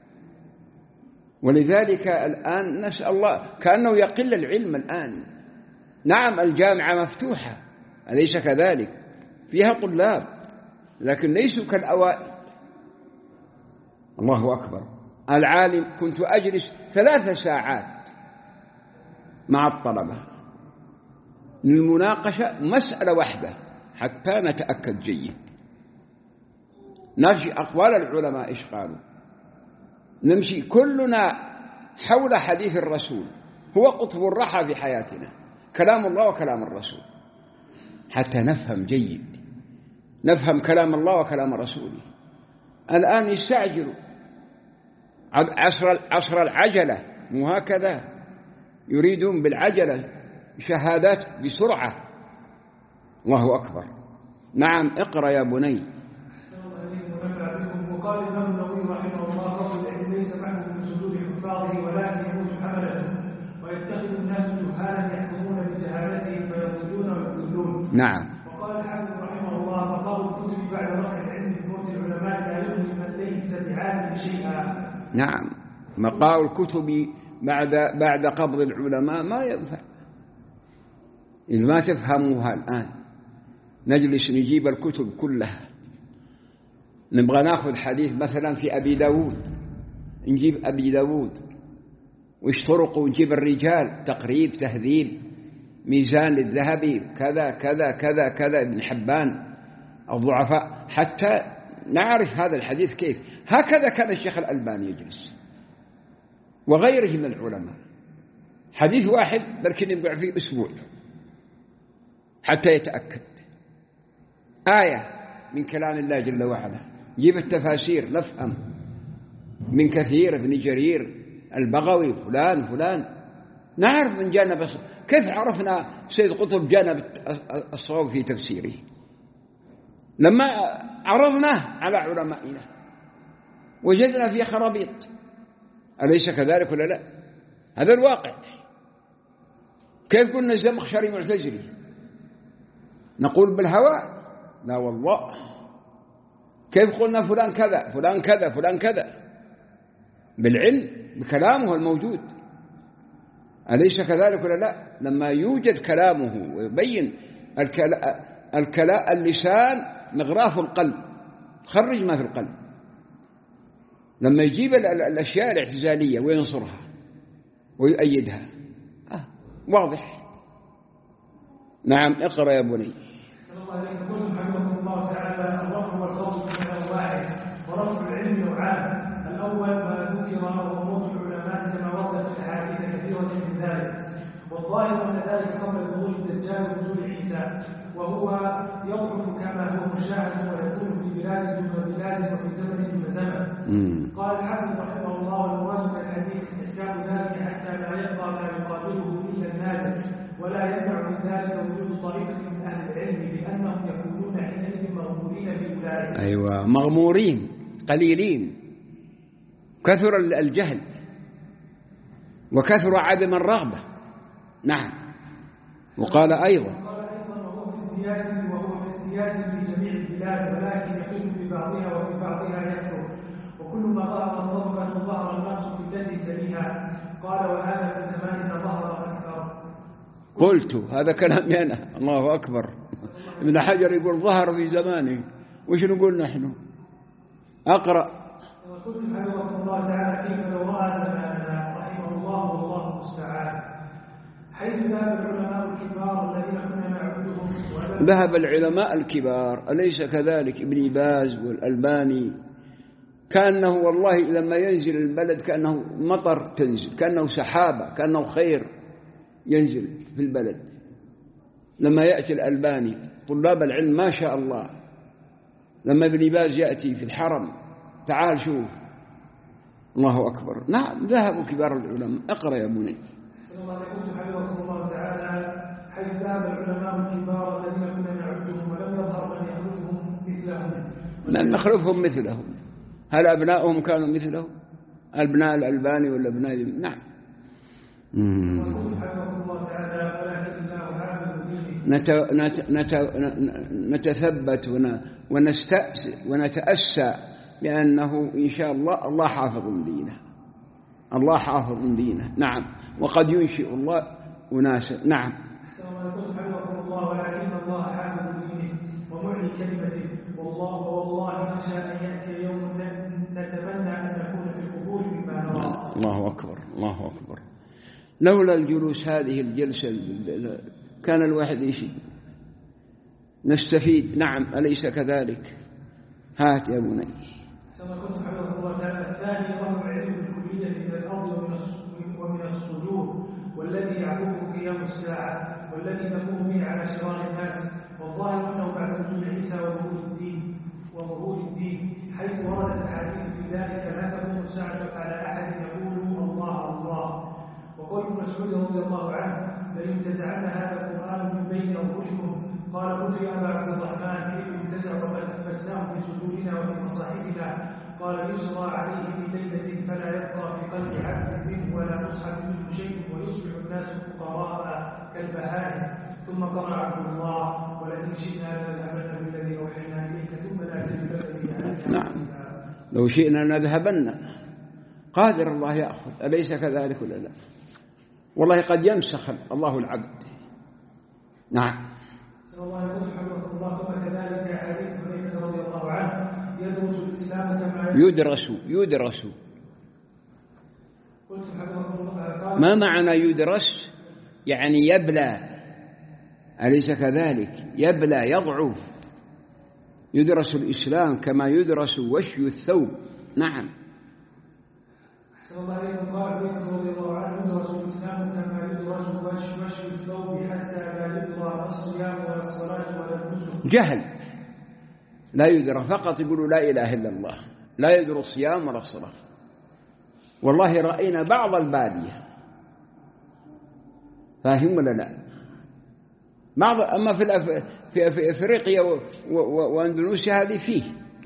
ولذلك الآن نسأل الله كأنه يقل العلم الآن. نعم، الجامعة مفتوحة أليس كذلك؟ فيها طلاب لكن ليسوا كالأوائل. الله أكبر. العالم كنت أجلس ثلاث ساعات مع الطلبة للمناقشة مسألة واحدة حتى نتأكد جيد، نرجع أقوال العلماء إيش قالوا، نمشي كلنا حول حديث الرسول، هو قطب الرحى في حياتنا، كلام الله وكلام الرسول، حتى نفهم جيد، نفهم كلام الله وكلام رسوله. الآن يستعجلوا، عصر عصر العجلة، مو هكذا؟ يريدون بالعجلة شهادات بسرعة. الله أكبر. نعم، اقرأ يا بني. وقال الإمام النووي رحمه الله: قول العلم ليس معه من صدور حفاظه ولكن يموت حمله، ويتخذ الناس جهالا يحكمون بجهالتهم فيضلون ويضلون. نعم. وقال الحافظ رحمه الله: مقام الكتب بعد رفع العلم بموت العلماء لا يغني من ليس بعالم شيئا. نعم، مقام الكتب بعد بعد قبض العلماء ما ينفع. إذا ما تفهموها الآن نجلس نجيب الكتب كلها، نبغى ناخذ حديث مثلا في أبي داود، نجيب أبي داود وإيش طرقه، ونجيب الرجال، تقريب، تهذيب، ميزان للذهبي، كذا كذا كذا كذا، ابن حبان، الضعفاء، حتى نعرف هذا الحديث كيف. هكذا كان الشيخ الألباني يجلس وغيره من العلماء، حديث واحد لكن يبقى فيه أسبوع حتى يتأكد. آية من كلام الله جل وعلا، جيب التفاسير نفهم، ابن كثير، ابن جرير، البغوي، فلان فلان، نعرف من جانب. كيف عرفنا سيد قطب جانب الصواب في تفسيره؟ لما عرضناه على علمائنا وجدنا فيه خرابيط. أليس كذلك ولا لا؟ هذا الواقع. كيف قلنا الزمخشري معتزلي نقول بالهواء؟ لا والله. كيف قلنا فلان كذا فلان كذا فلان كذا؟ بالعلم، بكلامه الموجود. أليس كذلك ولا لا؟ لما يوجد كلامه ويبين الكلا... اللسان مغراف القلب، خرج ما في القلب. لما يجيب الأشياء الاعتزالية وينصرها ويؤيدها، آه واضح. نعم، اقرأ يا بني. الله تعالى الرفع والخوف من واحد، ورفع العلم نوعان. الأول ما ذكر وموت العلماء كما وردت في الأحاديث كثيرة من ذلك، والظاهر أن ذلك قبل ظهور الدجال ونزول عيسى، وهو يضعف كما هو مشاهد ويكون في بلاد دون بلاد وفي زمن دون زمن. قال الحافظ رحمه الله: والمراد من الحديث استحكام ذلك حتى لا يقضى ما يقابله إلا النادر، ولا يمنع من ذلك وجود طائفة من أهل العلم لأنهم يكونون حينئذ مغمورين في أولئك. أيوة، مغمورين قليلين، كثر الجهل وكثر عدم الرغبة. نعم. وقال أيضا وهو في ازدياد وهو في ازدياد في جميع البلاد، ولكن يقل في بعضها وفي بعضها يكثر، وكل ما ظهر الضربة ظهر النقص في التي تليها. قال: وهذا في زماننا ظهر أكثر. قلت هذا كلام أنا. الله أكبر. ابن حجر يقول ظهر في زمانه، وش نقول نحن؟ أقرأ. وقلت حفظه الله تعالى: كيف لو رأى زماننا رحمه الله والله المستعان، حيث ذهب العلماء الكبار الذين كنا نعبدهم. ذهب العلماء الكبار، أليس كذلك؟ ابن باز والألباني، كأنه والله لما ينزل البلد كأنه مطر تنزل، كأنه سحابة، كأنه خير ينزل في البلد. لما يأتي الألباني طلاب العلم ما شاء الله، لما ابن باز يأتي في الحرم تعال شوف. الله أكبر. نعم، ذهبوا كبار العلماء. اقرأ يا بني. الله تعالى: حيث ذهب العلماء الكبار الذين كنا نعبدهم ولم يظهر من يخلفهم مثلهم. من نخلفهم مثلهم؟ هل أبنائهم كانوا مثلهم؟ أبناء الألباني ولا أبناء؟ نعم. نتثبت ونتأسى بأنه إن شاء الله الله حافظ دينه، الله حافظ دينه. نعم. وقد ينشئ الله أناسا. نعم. ولكن الله حافظ دينه ومعلي كلمته، والله والله نخشى أن يأتي يوم نتمنى أن نكون في القبور مما نرى. الله أكبر. الله أكبر. لولا الجلوس هذه الجلسة كان الواحد يشي نستفيد. نعم، أليس كذلك؟ هات يا بني. الثاني وهو العلم بالكلية من الأرض ومن الصدور، والذي يعقوب قيام الساعة، والذي تقوم به على شرار الناس، والظاهر أنه بعد نزول عيسى وظهور الدين وظهور الدين، حيث وردت الحديث في ذلك: لا تقوم الساعة على أحد يقول الله الله. وقول ابن مسعود رضي الله عنه: لينتزعن هذا القرآن من بين أظهركم. قال: قلت يا أبا عبد الرحمن كيف ينتزع وقد أثبتناه في صدورنا وفي مصاحفنا؟ قال: يسرى عليه في ليلة فلا يبقى في قلب عبد منه ولا مصحف منه شيء، ويصبح الناس فقراء كالبهائم. ثم قرأ عبد الله: ولئن شئنا لنذهبن بالذي أوحينا إليك ثم لا تجد الذي عليك. نعم، لو شئنا نذهبن. قادر الله يأخذ، أليس كذلك ولا لا؟ والله قد يمسخ الله العبد. نعم. الله كذلك حديث حذيفة رضي الله عنه: يدرس الإسلام كما يدرس يدرس ما معنى يدرس؟ يعني يبلى، أليس كذلك؟ يبلى، يضعف. يدرس الإسلام كما يدرس وشي الثوب. نعم. الله عليه قال حذيفة رضي الله عنه: يدرس الإسلام كما يدرس وشي الثوب حتى لا يدرى الصيام ولا الصلاة ولا النسك. جهل، لا يدرى، فقط يقولوا لا إله إلا الله، لا يدرى الصيام ولا الصلاة. والله رأينا بعض البادية، فاهم ولا لا؟ بعض. أما في في في إفريقيا وأندونيسيا هذه فيه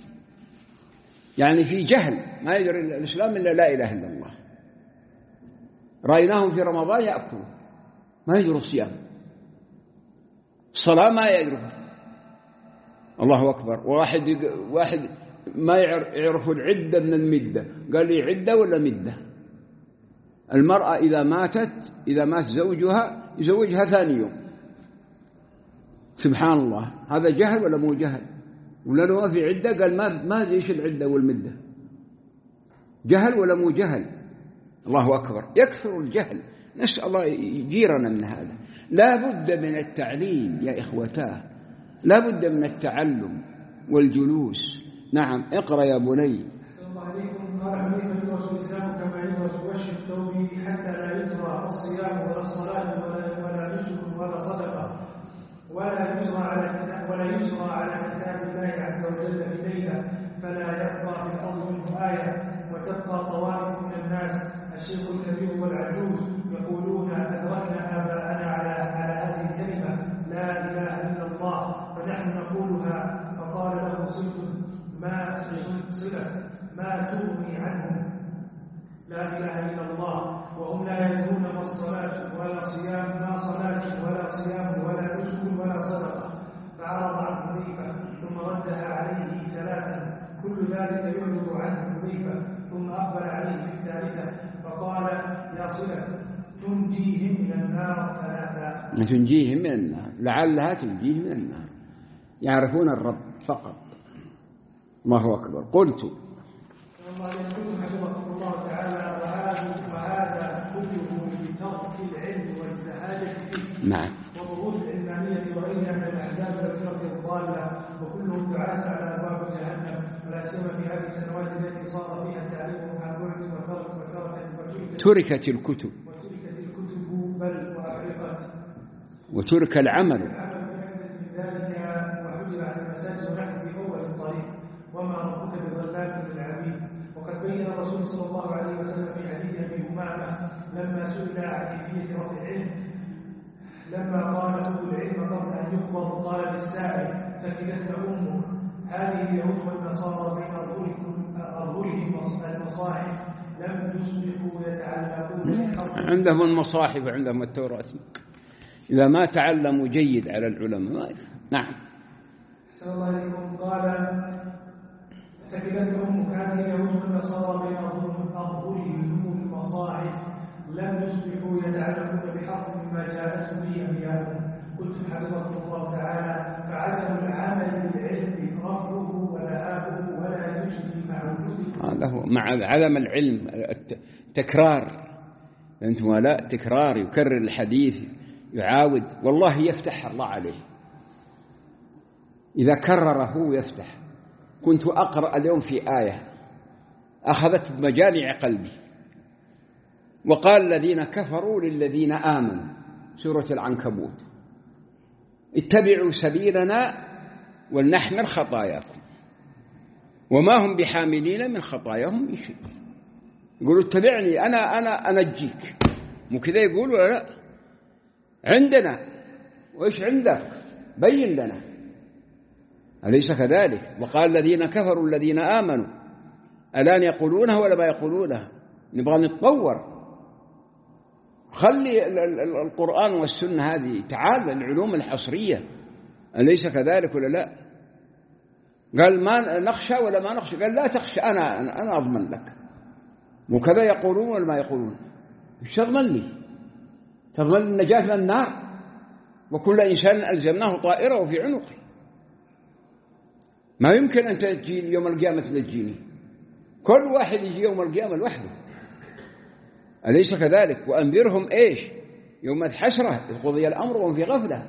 يعني في جهل، ما يدري الإسلام إلا لا إله إلا الله. رأيناهم في رمضان يأكلوا، ما يجروا الصيام، الصلاة ما يجروا. الله أكبر. واحد واحد ما يعرف العدة من المدة، قال لي عدة ولا مدة؟ المرأة إذا ماتت إذا مات زوجها يزوجها ثاني يوم. سبحان الله، هذا جهل ولا مو جهل؟ ولا لو في عدة قال ما ما ايش العدة والمدة؟ جهل ولا مو جهل؟ الله أكبر. يكثر الجهل، نسأل الله يجيرنا من هذا. لا بد من التعليم يا إخوتاه، لا بد من التعلم والجلوس. نعم، اقرأ يا بني. السلام الله عليكم. قال حنيفة يدرس الإسلام كما يدرس وش الثوب حتى لا يجرى الصيام ولا الصلاة ولا ولا نسك ولا صدقة ولا يسرى على ولا يسرى على كتاب الله عز وجل في ليلة، فلا يبقى في الأرض منه آية، وتبقى طوائف من الناس الشيخ الكبير والعجوز يقولون أدركنا آباءنا على على هذه الكلمة لا إله إلا الله، فنحن نقولها. فقال له صلت ما صلة ما تغني عنهم لا إله إلا الله، وهم لا يدرون ما الصلاة ولا صيام ما صلاة ولا صيام ولا نسك ولا صدقة. فعرض عن حذيفة ثم ردها عليه ثلاثا، كل ذلك يعرض عنه حذيفة، ثم أقبل عليه في الثالثة فقال يا صلة تنجيهم من النار ثلاثا. تنجيهم من النار، لعلها تنجيهم من النار، يعرفون الرب فقط. الله أكبر. قلت والله يقول حفظكم الله تعالى وهذا كله بترك العلم والزهادة فيه. نعم. وظهور العلمانية وغيرها من الأحزاب والفرق الضالة، وكلهم دعاة على أبواب جهنم، ولا سيما في هذه السنوات التي صار فيها التعليم عن بعد وترك وتركت تركت الكتب وتركت الكتب بل وأحرقت وترك العمل. العمل من ذلك وحجب عن المساجد ونحن في أول الطريق، وما ربك بظلام للعبيد. وقد بين الرسول صلى الله عليه وسلم في حديث أبي أمامة لما سئل عن كيفية رفع العلم، لما قال خذوا العلم قبل أن يقبض قال للسائل ثكلتك أمك. هذه اليهود والنصارى بين أظهرهم المصاحف لم يصبحوا يتعلقون. عندهم المصاحف وعندهم التوراة، إذا ما تعلموا جيد على العلماء. نعم. صلى الله عليه وسلم قال ثكلتك أمك. هذه اليهود والنصارى بين أظهرهم المصاحف لم يصبحوا يتعلقون بحرف مما جاءت به أنبياءهم. قلت حفظكم الله تعالى فعدم العمل بالعلم رفعه ولآبه ولا يجري مع وجوده. هذا هو مع عدم العلم التكرار. أنتم لا تكرار، يكرر الحديث يعاود، والله يفتح الله عليه إذا كرره يفتح. كنت أقرأ اليوم في آية أخذت بمجامع قلبي، وقال الذين كفروا للذين آمنوا، سورة العنكبوت، اتبعوا سبيلنا ولنحمل خطاياكم وما هم بحاملين من خطاياهم من شيء. يقولوا اتبعني أنا أنا أنجيك، مو كذا يقولوا ولا لا؟ عندنا وإيش عندك؟ بين لنا، أليس كذلك؟ وقال الذين كفروا الذين آمنوا الآن يقولونها ولا ما يقولونها؟ نبغى نتطور. خلي القرآن والسنة هذه، تعال العلوم الحصرية، أليس كذلك ولا لا؟ قال ما نخشى ولا ما نخشى؟ قال لا تخشى، أنا أنا أضمن لك. وكذا يقولون ولا ما يقولون؟ إيش تضمن لي؟ تضمن النجاة من النار، وكل إنسان ألزمناه طائره في عنقه. ما يمكن أن تجي يوم القيامة تنجيني، كل واحد يجي يوم القيامة لوحده، أليس كذلك؟ وأنذرهم إيش؟ يوم الحسرة إذ قضي الأمر وهم في غفلة.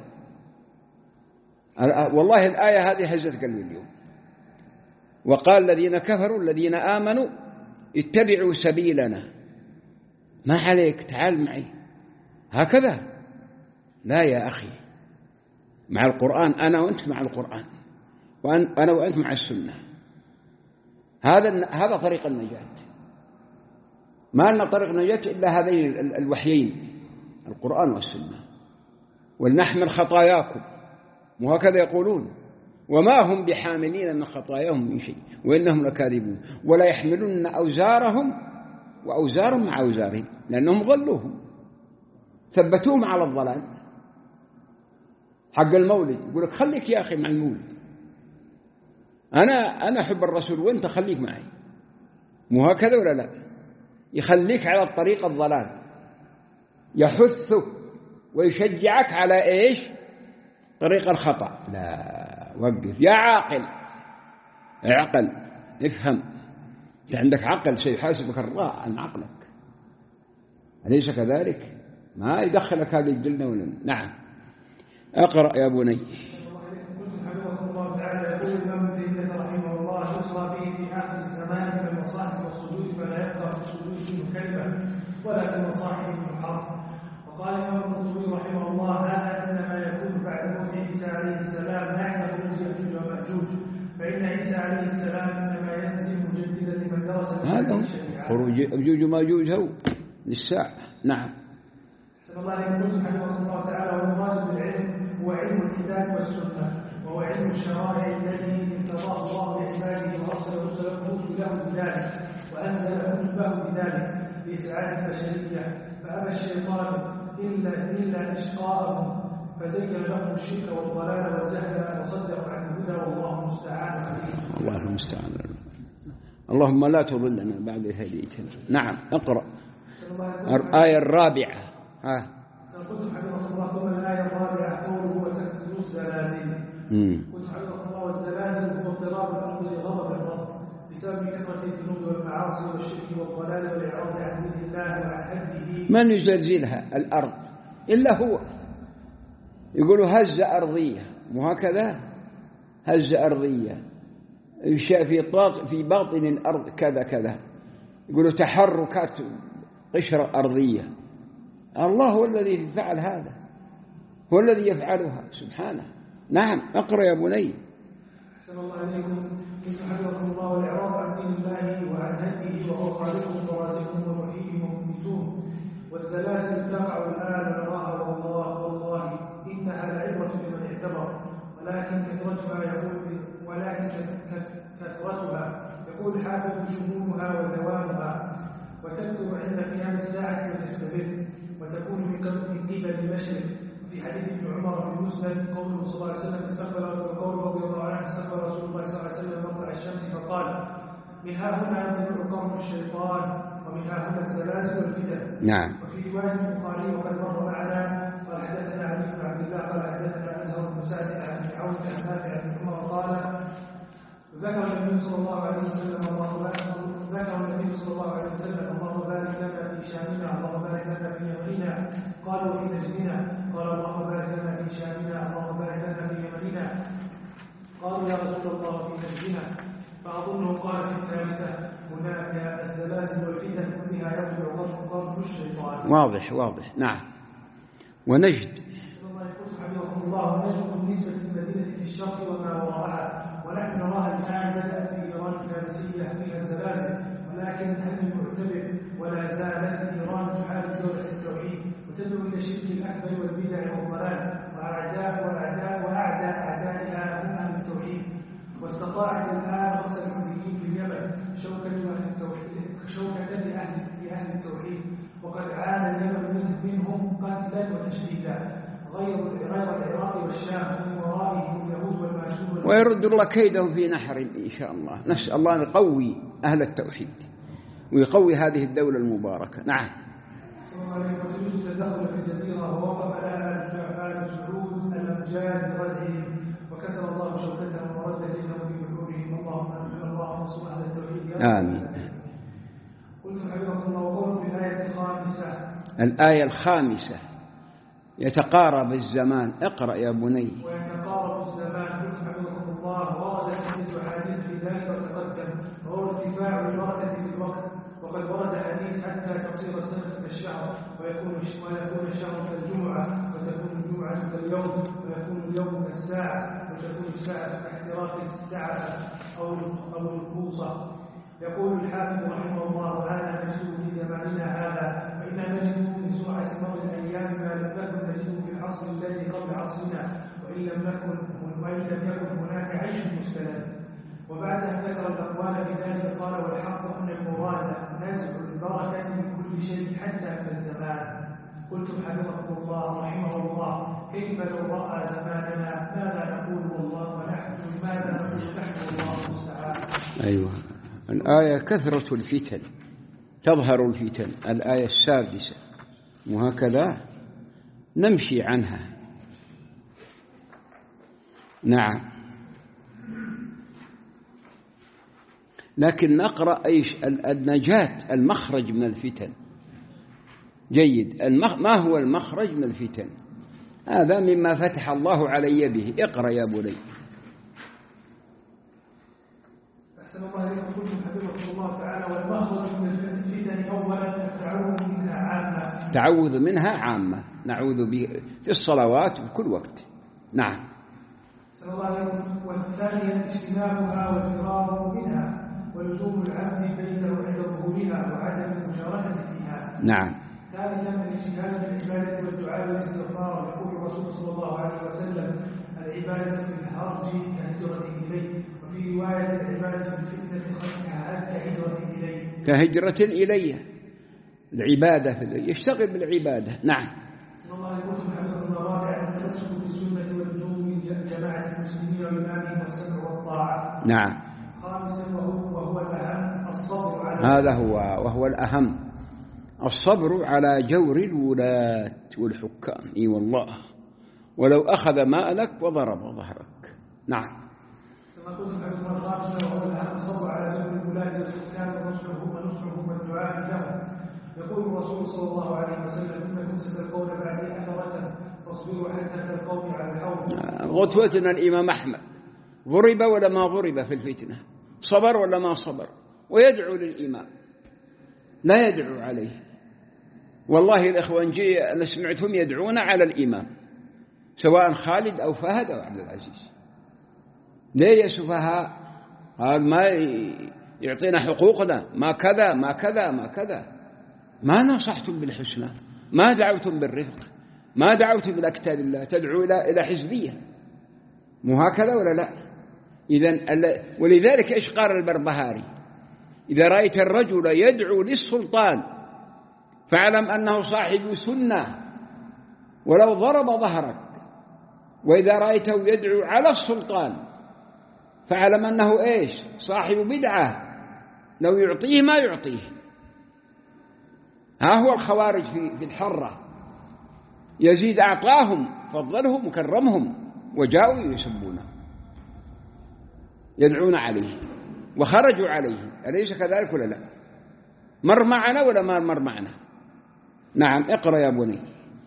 والله الآية هذه هزت قلبي اليوم. وقال الذين كفروا الذين آمنوا اتبعوا سبيلنا، ما عليك تعال معي هكذا. لا يا أخي، مع القرآن، أنا وأنت مع القرآن، وأنا وأنت مع السنة. هذا هذا طريق النجاة. ما أن طريق نجاة إلا هذين الوحيين القرآن والسنة. ولنحمل خطاياكم، وهكذا يقولون، وما هم بحاملين من خطاياهم من شيء وإنهم لكاذبون، ولا يحملون أوزارهم وأوزارهم مع أوزارهم، لأنهم ضلوهم ثبتوهم على الضلال. حق المولد يقول لك خليك يا أخي مع المولد، أنا أنا أحب الرسول وأنت خليك معي، مو هكذا ولا لا؟ يخليك على الطريق الضلال، يحثك ويشجعك على إيش؟ طريق الخطأ. لا، وقف يا عاقل، اعقل، افهم، أنت عندك عقل سيحاسبك الله عن عقلك، أليس كذلك؟ ما يدخلك هذه الجنة ولا. نعم، اقرأ يا بني. ولا في المصاحف المحرم. وقال الإمام القرطبي رحمه الله: هذا إنما يكون بعد موت عيسى عليه السلام بعد خروج يأجوج ومأجوج، فإن عيسى عليه السلام إنما ينزل مجددا لمن درس هذا خروج يأجوج ومأجوج هو للساعة. نعم. صلى الله عليه وسلم حفظه الله تعالى: والمراد بالعلم هو علم الكتاب والسنة، وهو علم الشرائع التي ارتضاه الله لعباده وأرسل رسله له بذلك وأنزل كتبه بذلك لإسعاد البشرية، فأبى الشيطان إلا إلا إشقاءهم فزين لهم الشرك والضلال والجهل وصدقوا عن الهدى، والله المستعان عليه. الله المستعان. اللهم لا تضلنا بعد هديتنا. نعم، اقرأ الآية الرابعة. ها. سنقول حفظه الله ثم الآية الرابعة قوله وتنزل الزلازل. قلت حفظه الله: والزلازل هو اضطراب الأرض لغضب الرب بسبب كثرة الذنوب والمعاصي والشرك والضلال والإعراض عن دين الله وعن حده. من يزلزلها الأرض إلا هو. يقولوا هز أرضية، مو هكذا؟ هز أرضية في في باطن الأرض كذا كذا، يقولوا تحركات قشرة أرضية. الله هو الذي فعل هذا، هو الذي يفعلها سبحانه. نعم، اقرأ يا بني. السلام الله عليكم. حفظكم الله والإعراض عن دين الله وعن هديه، وهو خالقكم ورازقكم ومحييكم ومميتكم. والزلازل تقع الآن نراها والله والله إنها لعبرة لمن اعتبر، ولكن كثرتها يقول ولكن كثرتها يقول حافظ شمولها ودوامها، وتكثر عند قيام الساعة وتستمر، وتكون من قبل المشرق. في حديث ابن عمر في المسند قوله صلى الله عليه وسلم استغفر، وقول رضي الله عنه استغفر رسول الله صلى الله عليه وسلم مطلع الشمس فقال: من ها هنا يطلع قرن الشيطان، ومن ها هنا الزلازل والفتن. نعم. وفي رواية البخاري وقد مر معنا قال حدثنا علي بن عبد الله قال حدثنا أزهر بن سعد عن ابن عون عن نافع بن عمر قال: ذكر النبي صلى الله عليه وسلم الله ذكر النبي صلى الله عليه وسلم اللهم بارك لنا في شامنا، اللهم بارك لنا في يمننا، قالوا في نجدنا، قال اللهم بارك لنا في شامنا، اللهم بارك لنا في يمننا، قالوا يا رسول الله في نجدنا، فأظنه قال في الثالثة هناك الزلازل والفتن كلها يطلع قرن الشيطان. واضح واضح. نعم. ونجد الله نجد بالنسبة للمدينة في الشرق وما وراءها، ونحن نراها الآن بدأت في إيران الفارسية فيها الزلازل، ولكن هل من معتبر ولا زالت إيران تحارب دولة التوحيد وتدعو إلى الشرك الأكبر والبدع والضلال، وأعداء وأعداء وأعداء أعدائها هم أهل التوحيد، واستطاعت الآن غزو الحوثيين في اليمن شوكة أهل التوحيد شوكة لأهل لأهل التوحيد، وقد عانى اليمن منهم قتلا وتشديدا غير غير العراق والشام من ورائهم اليهود والماجوس، ويرد الله كيدهم في نحر إن شاء الله. نسأل الله أن يقوي أهل التوحيد ويقوي هذه الدولة المباركة. نعم. وتجوز التدخل في الجزيرة ووقف لها آل سعود الأمجاد بردهم، وكسر الله شوكتهم ورد كيدهم في بحورهم. اللهم اللهم انصر أهل التوحيد. آمين. قلت حفظكم الله وقول في الآية الخامسة. الآية الخامسة يتقارب الزمان. اقرأ يا بني. ويتقارب الزمان. قلت حفظكم الله ورد عدة أحاديث في ذلك وتقدم، وهو ارتفاع البركة في الوقت، وقد ورد حديث حتى تصير السنة كالشهر، ويكون ويكون الشهر كالجمعة، وتكون الجمعة كاليوم، ويكون اليوم كالساعة، وتكون الساعة كاحتراق الساعة أو أو البوصة، يقول الحافظ رحمه الله: وهذا نجده في زماننا هذا، فإنا نجد من سرعة مر الأيام ما لم نكن نجده في العصر الذي قبل عصرنا، وإن لم نكن وإن لم يكن هناك عيش مستلم. وبعد أن ذكر الأقوال في ذلك قال: والحق أن المراد نزع البركة من كل شيء حتى من الزمان. قلت حفظكم الله رحمه الله: كيف لو رأى زماننا ماذا نقول والله ونحن ماذا نقول نحن والله المستعان. أيوة، الآية كثرة الفتن، تظهر الفتن، الآية السادسة، وهكذا نمشي عنها. نعم، لكن نقرأ أيش النجاة، المخرج من الفتن. جيد، ما هو المخرج من الفتن؟ هذا مما فتح الله علي به. اقرأ يا بني. أحسن الله عليكم. قلت حفظكم الله تعالى: والمخرج من الفتن أولا التعوذ منها عامة. تعوذ منها عامة، نعوذ به في الصلوات وكل وقت. نعم. أحسن الله عليكم. والثانيا اجتنابها والفرار منها ولزوم العبد بينه عند ظهورها وعدم المشاركة فيها. نعم. ثالثا الاجتهاد في العبادة والدعاء والاستغفار. يقول الرسول صلى الله عليه وسلم: العبادة في الحرج كهجرة إليه، وفي رواية العبادة في الفتنة كهجرة إليه. كهجرة إليه، العبادة في يشتغل بالعبادة. نعم. صلى الله عليه وسلم. حفظه الله رابعا التمسك بالسنة واللزوم من جماعة المسلمين وإمامهم والسمع والطاعة. نعم. خامسا وهو, وهو الأهم الصبر على هذا هو وهو الأهم، الصبر على جور الولاة والحكام. اي والله، ولو أخذ مالك وضرب ظهرك. نعم. كما قلت حديث الخامس وهو الأهم الصبر على جور الولاة والحكام ونصرهم ونصرهم والدعاء لهم. يقول الرسول صلى الله عليه وسلم: إنكم ستلقون بعدي أثرة فاصبروا حتى تلقوني على الحوض. غتوتنا الإمام أحمد ضرب ولا ما ضرب في الفتنة، صبر ولا ما صبر، ويدعو للإمام لا يدعو عليه. والله الإخوان جي أنا سمعتهم يدعون على الإمام، سواء خالد أو فهد أو عبد العزيز. ليه يا سفهاء؟ قال ما يعطينا حقوقنا، ما كذا ما كذا ما كذا. ما نصحتم بالحسنى، ما دعوتم بالرفق، ما دعوتم إلى كتاب الله، تدعو إلى إلى حزبية. مو هكذا ولا لا؟ إذن ولذلك إيش قال البربهاري: إذا رأيت الرجل يدعو للسلطان فاعلم أنه صاحب سنة ولو ضرب ظهرك، وإذا رأيته يدعو على السلطان فاعلم أنه إيش؟ صاحب بدعة، لو يعطيه ما يعطيه. ها هو الخوارج في الحرة، يزيد أعطاهم فضلهم وكرمهم، وجاءوا يسبونه يدعون عليه وخرجوا عليه. أليس كذلك ولا لا؟ مر معنا ولا ما مر معنا؟ نعم. اقرأ يا بني.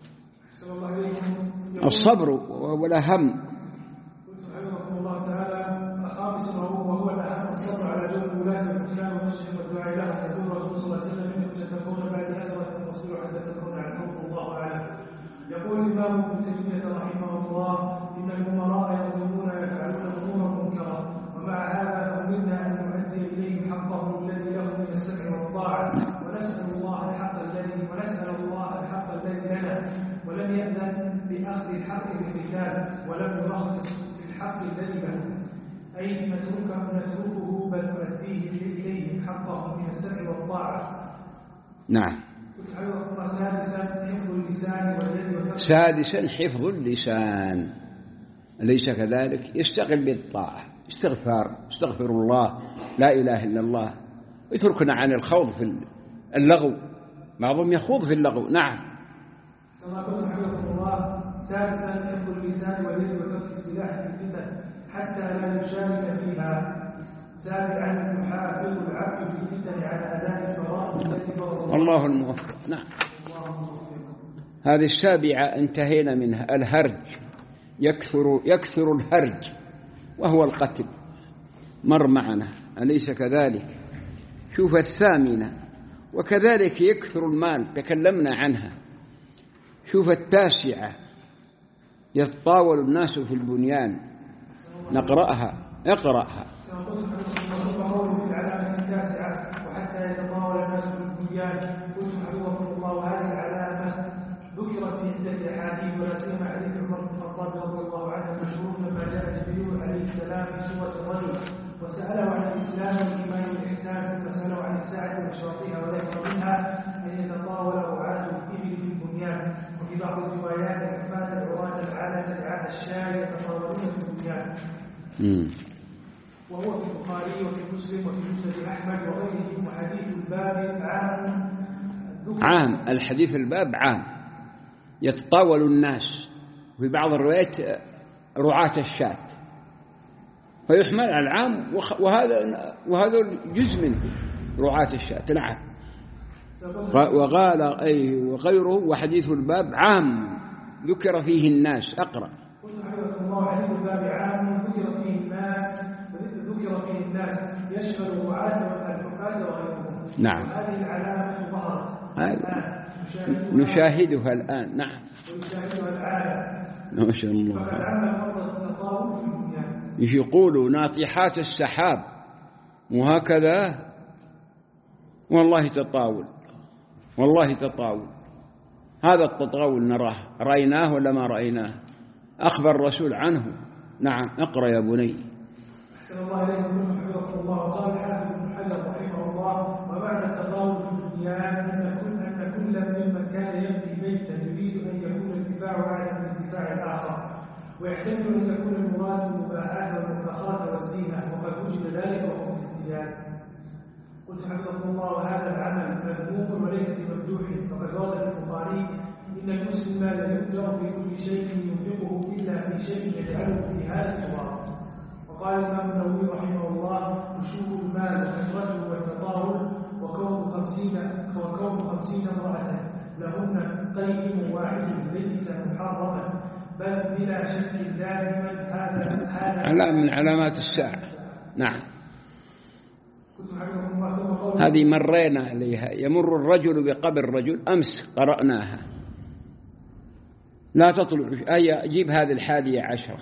الصبر والأهم. قلت حفظكم الله تعالى: خامسا وهو الأهم الصبر على جور الولاة والحكام ونصرهم والدعاء لهم. يقول الرسول صلى الله عليه وسلم: إنكم ستكون بعد أثرة تصبروا حتى تكون على الحوض والله أعلم. يقول الإمام ابن تيمية رحمه الله: إن الأمراء يظلمون ويفعلون أمورا منكرة، ومع هذا فأمرنا أن نؤدي إليهم حقه الذي له من السمع والطاعة، ونسأل الله الحق الذي ونسأل الله الحق الذي لنا، ولم يأذن بأخذ الحق بالرجال، ولم يرخص في الحق الذي له، أي نتركه نتركه بل نؤديه إليهم حقه من السمع والطاعة. نعم. سادسا حفظ اللسان، أليس كذلك؟ يشتغل بالطاعة، استغفار، استغفر الله، لا إله إلا الله، ويتركنا عن الخوض في اللغو. بعضهم يخوض في اللغو. نعم. سادسا حفظ اللسان واليد وترك السلاح في الفتن حتى لا يشارك فيها. سابعا يحافظ العبد في الفتن على أداء الفرائض التي فرض الله الموفق. نعم. هذه السابعة انتهينا منها، الهرج. يكثر يكثر الهرج وهو القتل، مر معنا، أليس كذلك؟ شوف الثامنة، وكذلك يكثر المال، تكلمنا عنها. شوف التاسعة، يتطاول الناس في البنيان، نقرأها. اقرأها. في العلامة التاسعة الخطاب رضي الله عنه المشهور لما جاء جبريل عليه السلام في سورة الرجل وسأله عن الإسلام والإيمان والإحسان ثم سأله عن الساعة وأشراطها وذكر منها أن يتطاول رعاة الإبل في البنيان وفي بعض الروايات كفاة العراة العالة رعاة الشاي يتطاولون في البنيان. وهو في البخاري وفي مسلم وفي مسند أحمد وغيره. وحديث الباب عام عام الحديث الباب عام يتطاول الناس، وفي بعض الروايات رعاة الشاة، فيحمل على العام، وهذا وهذا جزء منه رعاة الشاة. نعم. وقال أي وغيره. وحديث الباب عام ذكر فيه الناس. أقرأ. حديث الباب عام ذكر فيه الناس ذكر فيه الناس يشمل الرعاة والحفاة وغيرهم. نعم. هذه العلامة ظهرت نشاهدها الآن. نعم. ونشاهدها العالم. ما شاء الله. فقد عم فرض التطاول في الدنيا. يقولوا ناطحات السحاب وهكذا، والله تطاول، والله تطاول. هذا التطاول نراه، رأيناه ولا ما رأيناه؟ أخبر الرسول عنه. نعم. اقرأ يا بني. أحسن الله إليكم حفظكم الله. قال حافظ ابن حجر رحمه الله: ومعنى التطاول في الدنيا أن كل أن كل ممن كان يبني بيتا يريد أن يكون انتفاعه أعلى من انتفاع الآخر، ويحتمل أن يكون المراد المباحات والمفاخرة والزينة، وقد وجد ذلك وهو في الزيادة. قلت حفظكم الله: وهذا العمل مذموم وليس بممدوح، فقد ورد في البخاري: إن المسلم لا يؤجر في كل شيء ينفقه إلا في شيء يجعله في هذا التراب. وقال الإمام النووي رحمه الله: نشوء المال وكثرته والتطاول وكون خمسين وكون خمسين امرأة لهن قيم واحد ليس محرما بل بلا شك دائما. هذا هذا علامة من علامات الساعة. نعم. هذه مرينا عليها. يمر الرجل بقبر الرجل أمس قرأناها. لا تطلع آية. جيب هذه الحادية عشرة.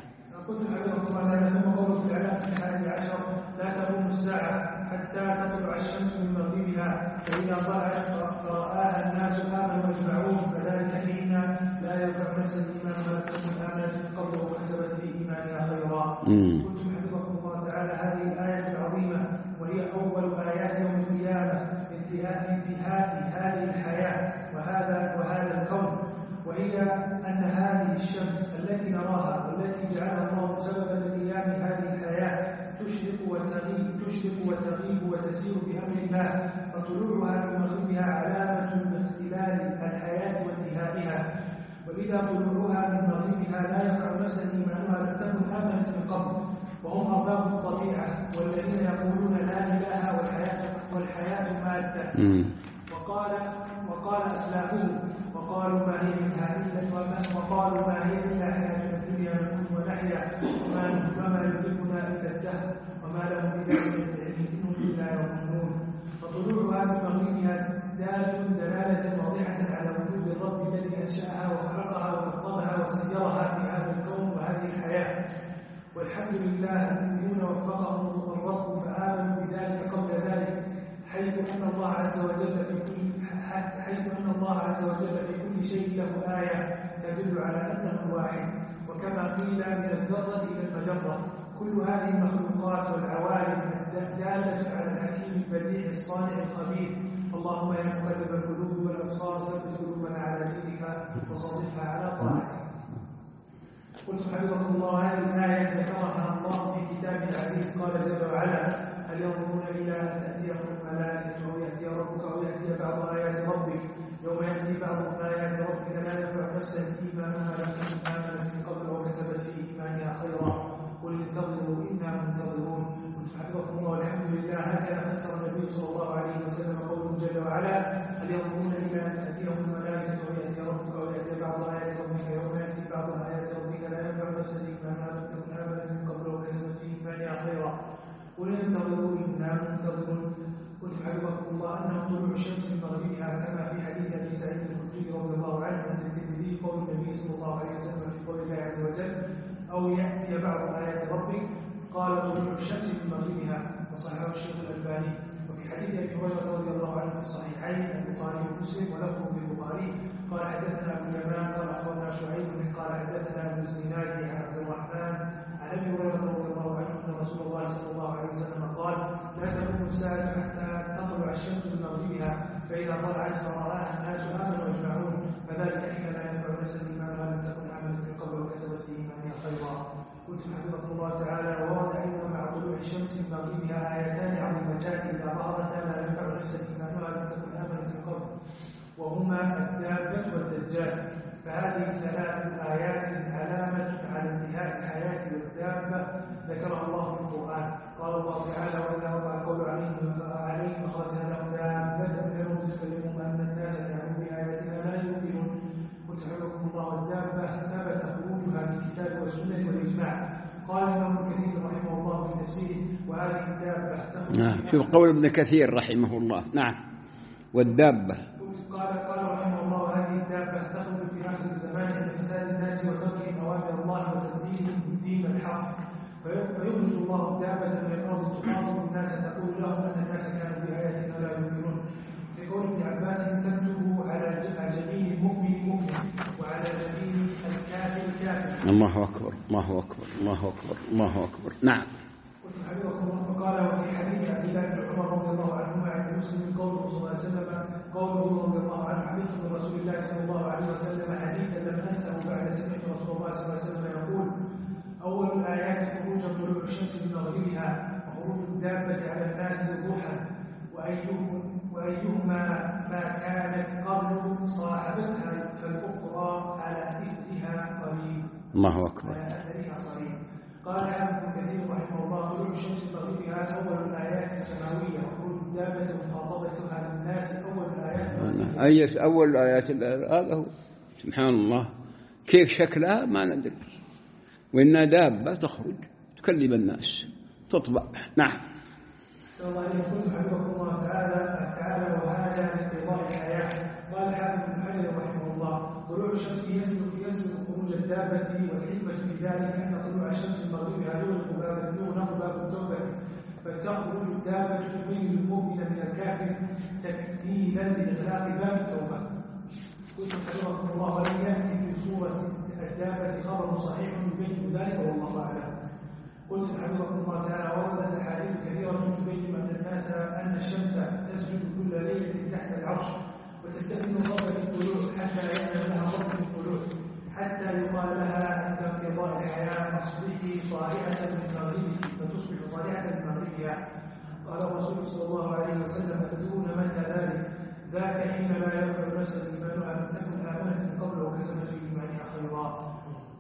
لا تقوم الساعة حتى تطلع الشمس من مغربها، فإذا طلعت فرآها الناس آمنوا واجمعون، فذلك حين لا ينفع نفسا إيمانها تكون آمنت من قبل وكسبت في إيمانها خيرا. قلت حفظكم الله تعالى: هذه الآية العظيمة وهي أول آيات يوم القيامة انتهاء انتهاء هذه الحياة وهذا وهذا الكون، وهي أن هذه الشمس التي نراها والتي جعلها الله سببا لقيام هذه الحياة تشرق وتغيب تشرق وتغيب وتسير بأمر الله، فطلوعها من مغربها علامة باختلال الحياة وانتهائها. وإذا طلوعها من مغربها لا ينفع نفسا إيمانها لم تكن آمنت من قبل، وهم أرباب الطبيعة والذين يقولون لا إله والحياة والحياة مادة. وقال وقال أسلافهم وقالوا ما هي إلا وقالوا ما هي إلا حياتنا الدنيا نموت ونحيا وما يدركنا إلا الدهر وما لهم بذلك من علم إنهم إلا يظنون. فطلوعها من مغربها دال دلالة واضحة على وجود الرب الذي أنشأها وخلقها ونظمها وسيرها في هذا الكون وهذه الحياة. والحمد لله المؤمنون وفقهم الرب فآمنوا بذلك قبل ذلك، حيث أن الله عز وجل في كل حيث أن الله عز وجل في كل شيء له آية تدل على أنه واحد. وكما قيل من الذرة إلى المجرة، كل هذه المخلوقات والعوالم دالة على الحكيم البديع الصانع الخبير. اللهم يا مقلب القلوب والأبصار ثبت قلوبنا على دينك وصرفها على طاعتك. قلت حفظكم الله: هذه الآية ذكرها الله في كتابه العزيز. قال جل وعلا: هل ينظرون إلى أن تأتيهم الملائكة أو يأتي ربك أو يأتي بعض آيات ربك يوم يأتي بعض آيات ربك لا ينفع نفسا إيمانها لم تكن آمنت من قبل وكسبت في إيمانها خيرا. قل انتظروا إنا منتظرون. قلت حفظكم الله: الحمد لله. هكذا فسر النبي صلى الله عليه وسلم قوله جل وعلا: هل ينظرون إلى أن تأتيهم الملائكة أو يأتي ربك أو يأتي بعض آيات ربك يوم يأتي بعض آيات ربك لا ينفع نفسا إيمانها لم تكن آمنت من قبل وكسبت في إيمانها خيرا. قل انتظروا إنا منتظرون. قلت حفظكم الله: أنه طلوع الشمس من مغربها كما في حديث أبي سعيد الخدري رضي الله عنه عند الترمذي قول النبي صلى الله عليه وسلم في قول الله عز وجل: أو يأتي بعض آيات ربك. قال: طلوع الشمس من مغربها، وصححه الشيخ الألباني. وفي حديث أبي هريرة رضي الله الله عنه في الصحيحين البخاري ومسلم ولفظ للبخاري قال حدثنا ابو اليمان قال اخبرنا شعيب قال حدثنا ابن الزناد عن عبد الرحمن عن ابي هريره رضي الله عنه ان رسول الله صلى الله عليه وسلم قال لا تقوم الساعه حتى تطلع الشمس من مغربها فاذا طلعت فرآها الناس امنوا يجمعون فذلك حين لا ينفع نفسا ايمانها لم تكن امنت من قبل وكسبت في ايمانها خيرا. قلت حفظكم الله تعالى ورد ايضا مع طلوع الشمس من مغربها ايتان عظيمتان اذا ظهرتا لا ينفع نفسا ايمانها لم تكن امنت من قبل وهما الدابة والدجال. فهذه ثلاث آيات علامة على انتهاء الحياة والدابة ذكرها الله في القرآن. قال الله تعالى وإذا وقع القول عليهم عليهم أخرجنا لهم دابة من الأرض تكلمهم أن الناس كانوا بآياتنا لا يؤمنون. وتحركم الله الدابة ثبت خروجها في الكتاب والسنة والإجماع. قال ابن كثير رحمه الله في تفسيره وهذه الدابة نعم. شوف قول ابن كثير رحمه الله. نعم. والدابة قال قال رحمه الله هذه الدابة تخرج في آخر الزمان عند فساد الناس وتركهم أوامر الله وتبديلهم الدين الحق فيخرج الله الدابة من الأرض تخاطب الناس تقول لهم أن الناس كانوا بآياتنا لا يؤمنون. في قول ابن عباس تكتب على جبين المؤمن مؤمن وعلى جبين الكافر كافر. الله أكبر الله أكبر الله أكبر الله أكبر. نعم. قال وفي حديث عبد الله بن عمر رضي الله عنهما عند مسلم قوله صلى الله عليه وسلم قوله رضي الله عنه حديث من رسول الله صلى الله عليه وسلم حديثا لم انسه بعد سمعت رسول الله صلى الله عليه وسلم يقول اول الايات خروج طلوع الشمس من مغربها وخروج الدابه على الناس وضوحا وايهما ما كانت قبل صاحبتها فالاخرى على اثرها قريب. الله اكبر. قال ابن كثير رحمه الله طلوع الشمس من مغربها اول الايات السماويه وخروج الدابه ومخاطبتها للناس اول الايات. اي اول الايات هذا هو سبحان الله. كيف شكلها ما ندري وانها دابه تخرج تكلم الناس تطبع. نعم. الله يقول حفظه الله تعالى تعالى وهذا من قضاء الحياه. قال حافظ بن حجر رحمه الله طلوع الشمس يسلك يسلك خروج الدابه والحكمه في ذلك ان طلوع الشمس من مغربها يغلق باب يغلق باب التوبه فتخرج الدابه تميز المؤمن من الكافر تكتيلا لاغلاق باب التوبه. قلت حفظكم الله ولم ياتي في سوره الدابه خبر صحيح يبين ذلك والله اعلم. قلت حفظكم الله تعالى وردت احاديث كثيره تبين ان الناس ان الشمس تسجد كل ليله تحت العرش وتستثني ربة الطلوع حتى يأذن لها ربة الطلوع حتى يقال لها عند انقضاء الحياة أصبحي صالحة من مغربك فتصبح صالحة من مغربها. قال الرسول صلى الله عليه وسلم تدرون متى ذلك؟ ذاك حين لا ينفع نفسا إيمانها لم تكن آمنت من قبل وكسبت في إيمانها خيرا.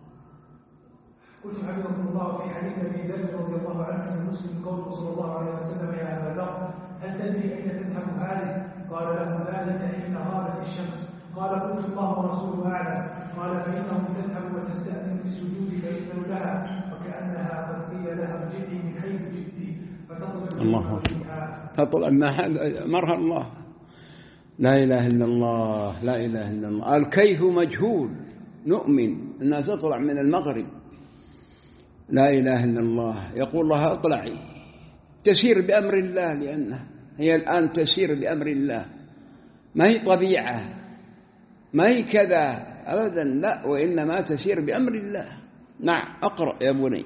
قلت حفظكم الله في حديث أبي ذر رضي الله عنه عن مسلم قوله صلى الله عليه وسلم يا أبا ذر هل تدري أين تذهب هذه؟ قال له ذلك حين غابت الشمس. قال قلت الله ورسوله أعلم. قال فإنه تذهب وتستأذن في السجود فيؤذن لها وكأنها قد قيل لها ارجعي من حيث جئتي فتطلب الله تطلع مرها الله. لا إله إلا الله لا إله إلا الله. الكيف مجهول نؤمن أنها تطلع من المغرب. لا إله إلا الله. يقول لها اطلعي تسير بأمر الله لأنها هي الآن تسير بأمر الله ما هي طبيعة ما هي كذا أبدا لا وإنما تسير بأمر الله. نعم. أقرأ يا بني.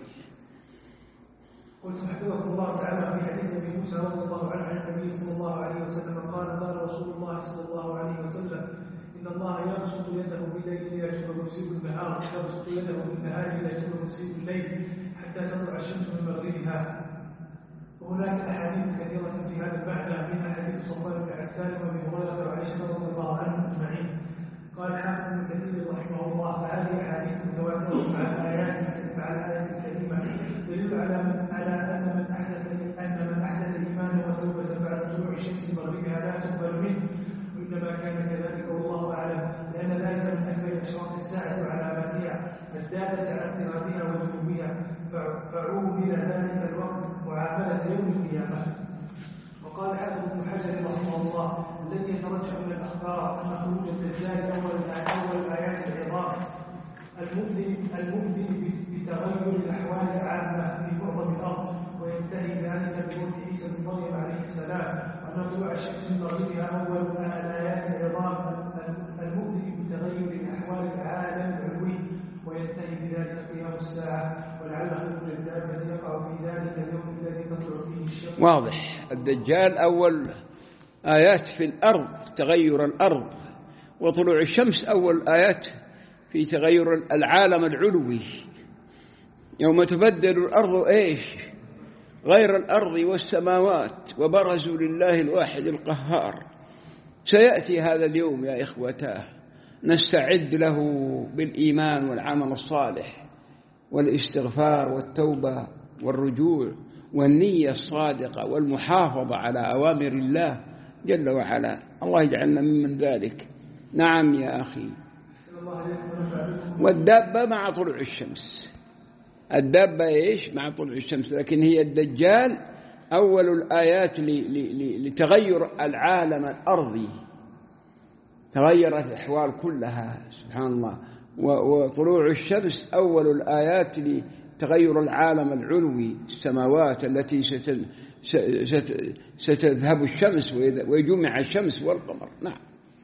قلت حفظه الله تعالى في حديث ابي موسى رضي الله عنه عن النبي صلى الله عليه وسلم قال قال رسول الله صلى الله عليه وسلم إن الله يبسط يده بالليل ليتوب مسيء النهار يبسط يده بالنهار ليتوب مسيء الليل حتى تطلع الشمس من مغربها. وهناك أحاديث كثيرة في هذا المعنى منها حديث صفوان بن عسان وابي هريرة وعائشة رضي الله عنهم أجمعين. قال حافظ ابن كثير رحمه الله فهذه أحاديث متواترة مع الآيات مع الآيات الكريمة يدل على من على أن من أحدث أن من أحدث إيمانا وتوبة بعد طلوع الشمس من مغربها لا تقبل منه وإنما كان كذلك والله أعلم لأن ذلك من أكبر أشراط الساعة وعلاماتها الدالة على اقترابها وجنوبها فعوبر ذلك الوقت معاملة يوم القيامة. وقال حافظ ابن حجر رحمه الله الذي يترجح من الأخبار أن خروج الدجال أول أول الآيات العظام المؤذن المؤذن بتغير الأحوال العامة في معظم الأرض وينتهي ذلك بموت عيسى بن مريم عليه السلام وأن طلوع الشمس من مغربها أول الآيات العظام المؤذن بتغير الأحوال العالم العلوي، وينتهي بذلك قيام الساعة، ولعل خروج الدابة يقع في ذلك اليوم الذي تطلع فيه الشمس. واضح. الدجال أول آيات في الأرض تغير الأرض، وطلوع الشمس أول آيات في تغير العالم العلوي، يوم تبدل الأرض إيش غير الأرض والسماوات وبرزوا لله الواحد القهار. سيأتي هذا اليوم يا إخوتاه، نستعد له بالإيمان والعمل الصالح والاستغفار والتوبة والرجوع والنية الصادقة والمحافظة على أوامر الله جل وعلا. الله يجعلنا ممن ذلك. نعم يا أخي. والدابة مع طلوع الشمس، الدابة إيش مع طلوع الشمس، لكن هي الدجال أول الآيات لتغير العالم الأرضي، تغيرت الأحوال كلها سبحان الله. وطلوع الشمس أول الآيات لتغير العالم العلوي، السماوات التي ستذهب الشمس ويجمع الشمس والقمر. نعم.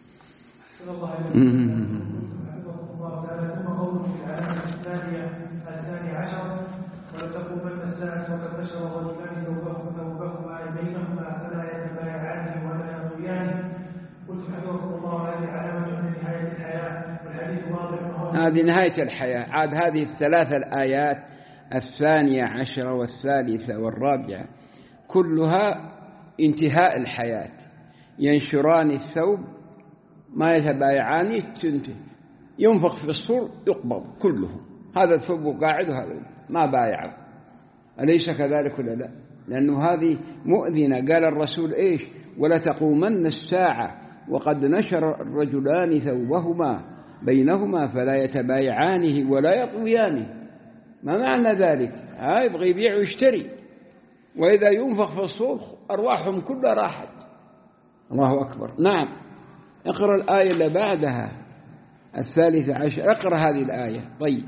ولتقومن الساعة وقد نشر رجلان ثوبهما بينهما فلا يتبايعان ولا يطويان. قلت حفظكم الله هذه علامة من نهاية الحياة، والحديث واضح. هذه نهاية الحياة. عاد هذه الثلاث الآيات الثانية عشرة والثالثة والرابعة كلها انتهاء الحياة. ينشران الثوب ما يتبايعان، تنتهي، ينفخ في الصور يقبض كلهم، هذا الثوب قاعد وهذا ما بايعه. أليس كذلك ولا لا؟ لأنه هذه مؤذنة. قال الرسول إيش؟ ولا تقومن الساعة وقد نشر الرجلان ثوبهما بينهما فلا يتبايعانه ولا يطويانه. ما معنى ذلك؟ ها يبغى يبيع ويشتري، وإذا ينفخ في الصور أرواحهم كلها راحت. الله أكبر. نعم. اقرأ الآية اللي بعدها الثالثة عشر، اقرأ هذه الآية. طيب.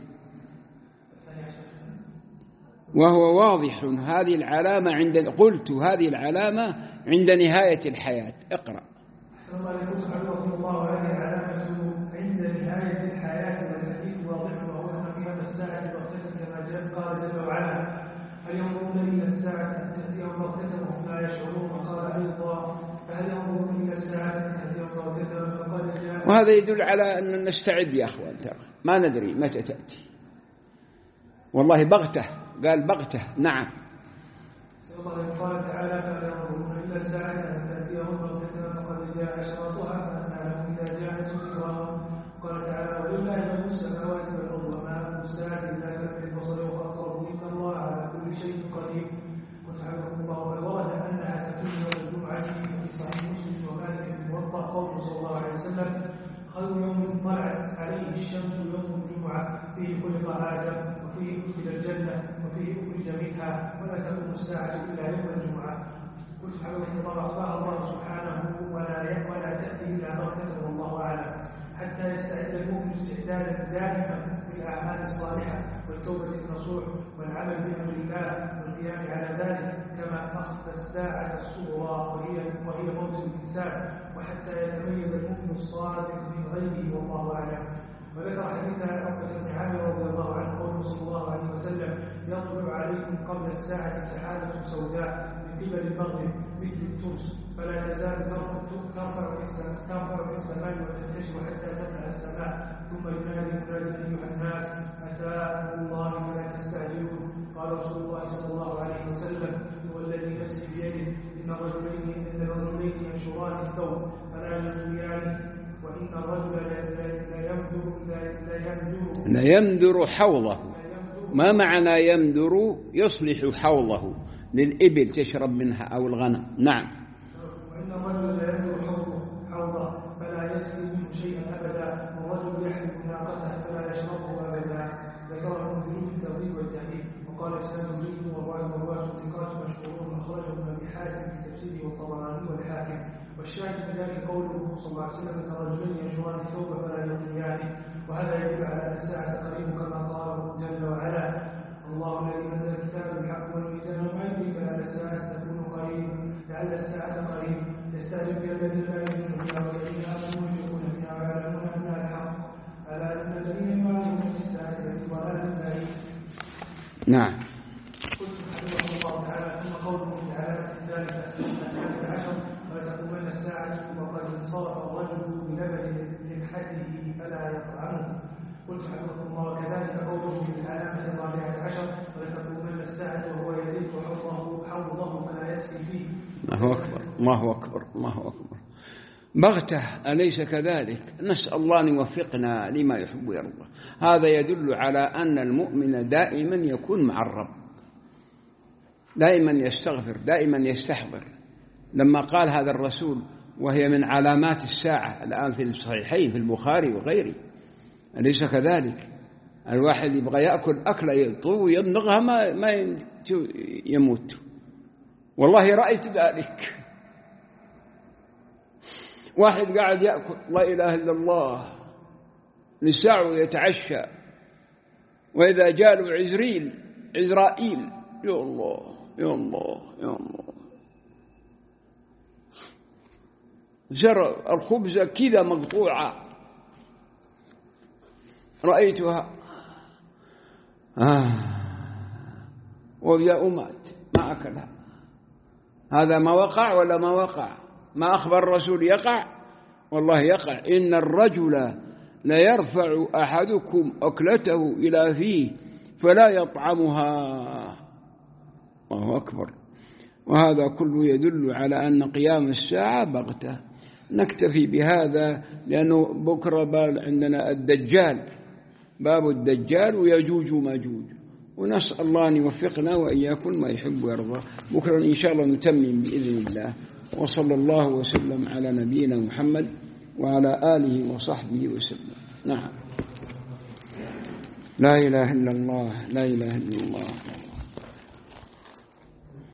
وهو واضح هذه العلامة عند قلت هذه العلامة عند نهاية الحياة. اقرأ. الله هذه علامة عند نهاية الحياة، والحديث واضح وهو أن قيام الساعة بغتة كما جاء قال جل وعلا هل ينظرون إلى الساعة أن تأتيهم بغتة وهم لا يشعرون، وقال أيضا فهل ينظرون إلى الساعة أن تأتيهم بغتة فقد جاء. وهذا يدل على أن نستعد يا أخوان، ترى ما ندري متى تأتي والله بغتة. قال بغتة. نعم. قال تعالى فلا ينظرون إلى الساعة أن تأتيهم بغتة فقد جاء أشراطها فأنى لهم إذا جاءت ذكراهم. قال تعالى ولله ملك السماوات والأرض وما أمر الساعة إلا كلمح البصر وأقرب إن الله على كل شيء قدير. وسبحانه الله ورد أنها تكون يوم الجمعة في صحيح مسلم ومالك في الموطأ قوله صلى الله عليه وسلم خير يوم طلعت عليه الشمس يوم الجمعة فيه خلق آدم وفيه أدخل الجنة وفيه أخرج منها ولا تقوم الساعة إلا يوم الجمعة. قلت حوله طرقها الله سبحانه ولا ولا تأتي إلا بغتة والله أعلم، حتى يستعد المؤمن استعدادا دائما في الأعمال الصالحة والتوبة النصوح والعمل بأمر الله والقيام على ذلك، كما أخفى الساعة الصغرى وهي وهي موت الإنسان، وحتى يتميز المؤمن الصادق من غيره والله أعلم. وذكر حديث عن عقبة بن عامر رضي الله عنه قوله صلى الله عليه وسلم يطلع عليكم قبل الساعة سحابة سوداء من قبل المغرب مثل الترس فلا تزال ترفع في السماء وتنتشر حتى تملأ السماء، ثم ينادي مناد أيها الناس أتى الله فلا تستعجلون. قال رسول الله صلى الله عليه وسلم هو الذي نفسي بيده إن الرجلين إن الرجلين ينشران الثوب فلا يطويانه وإن الرجل لا يمدر حوضه. ما معنى يمدر؟ يصلح حوضه للإبل تشرب منها أو الغنم. نعم. وإن الرجل لا يمدر حوضه فلا يسقي منه شيئا أبدا، والرجل يحلب ناقته فلا يشربه أبدا. ذكره ابن في الترغيب والتهذيب وقال إسناد جيد ورواه الرواة ثقات مشهورون أخرجه ابن أبي حاتم في تفسيره والطبراني والحاكم. والشاهد من ذلك قوله صلى الله عليه وسلم ان الرجلين ينشران الثوب فلا يطويانه، وهذا يدل على ان الساعه قريب كما قال جل وعلا الله الذي نزل الكتاب بالحق والميزان وما يدريك ان الساعه تكون قريب لعل الساعه قريب. يستهزئ بالذين لا يؤمنون بها والذين آمنوا يشركون بها ويعلمون أنها الحق ألا إن الذين يمارون في الساعة ضلال بعيد. نعم. قلت حفظه الله تعالى ثم قوله في العلامة الثالثة الثالثة عشر ولتقومن الساعة وقد انصرف الرجل بلبن لمحته فلا يطعمه. قلت حفظه الله وكذلك قوله في العلامة الرابعة عشر ولتقومن الساعة وهو يدق حوضه حوضه فلا يسقي فيه. الله أكبر الله أكبر الله أكبر. بغته أليس كذلك؟ نسأل الله أن يوفقنا لما يحب ويرضى. هذا يدل على أن المؤمن دائما يكون مع الرب، دائما يستغفر، دائما يستحضر. لما قال هذا الرسول وهي من علامات الساعة الآن في الصحيحين في البخاري وغيره، أليس كذلك؟ الواحد يبغى يأكل أكلة يطوي يمضغها ما ما يموت. والله رأيت ذلك، واحد قاعد يأكل لا إله إلا الله لساعة يتعشى، وإذا جاء له عزريل عزرائيل يا الله يا الله يا الله زر الخبزة كذا مقطوعة رأيتها آه وجاء مات ما أكلها. هذا ما وقع ولا ما وقع؟ ما أخبر الرسول يقع؟ والله يقع. إن الرجل لا يرفع أحدكم أكلته إلى فيه فلا يطعمها. الله أكبر. وهذا كله يدل على أن قيام الساعة بغتة. نكتفي بهذا لأنه بكرة عندنا الدجال، باب الدجال ويجوج وماجوج، ونسأل الله أن يوفقنا وإياكم ما يحب ويرضى. بكرة إن شاء الله نتمم بإذن الله. وصلى الله وسلم على نبينا محمد وعلى آله وصحبه وسلم. نعم. لا إله إلا الله لا إله إلا الله.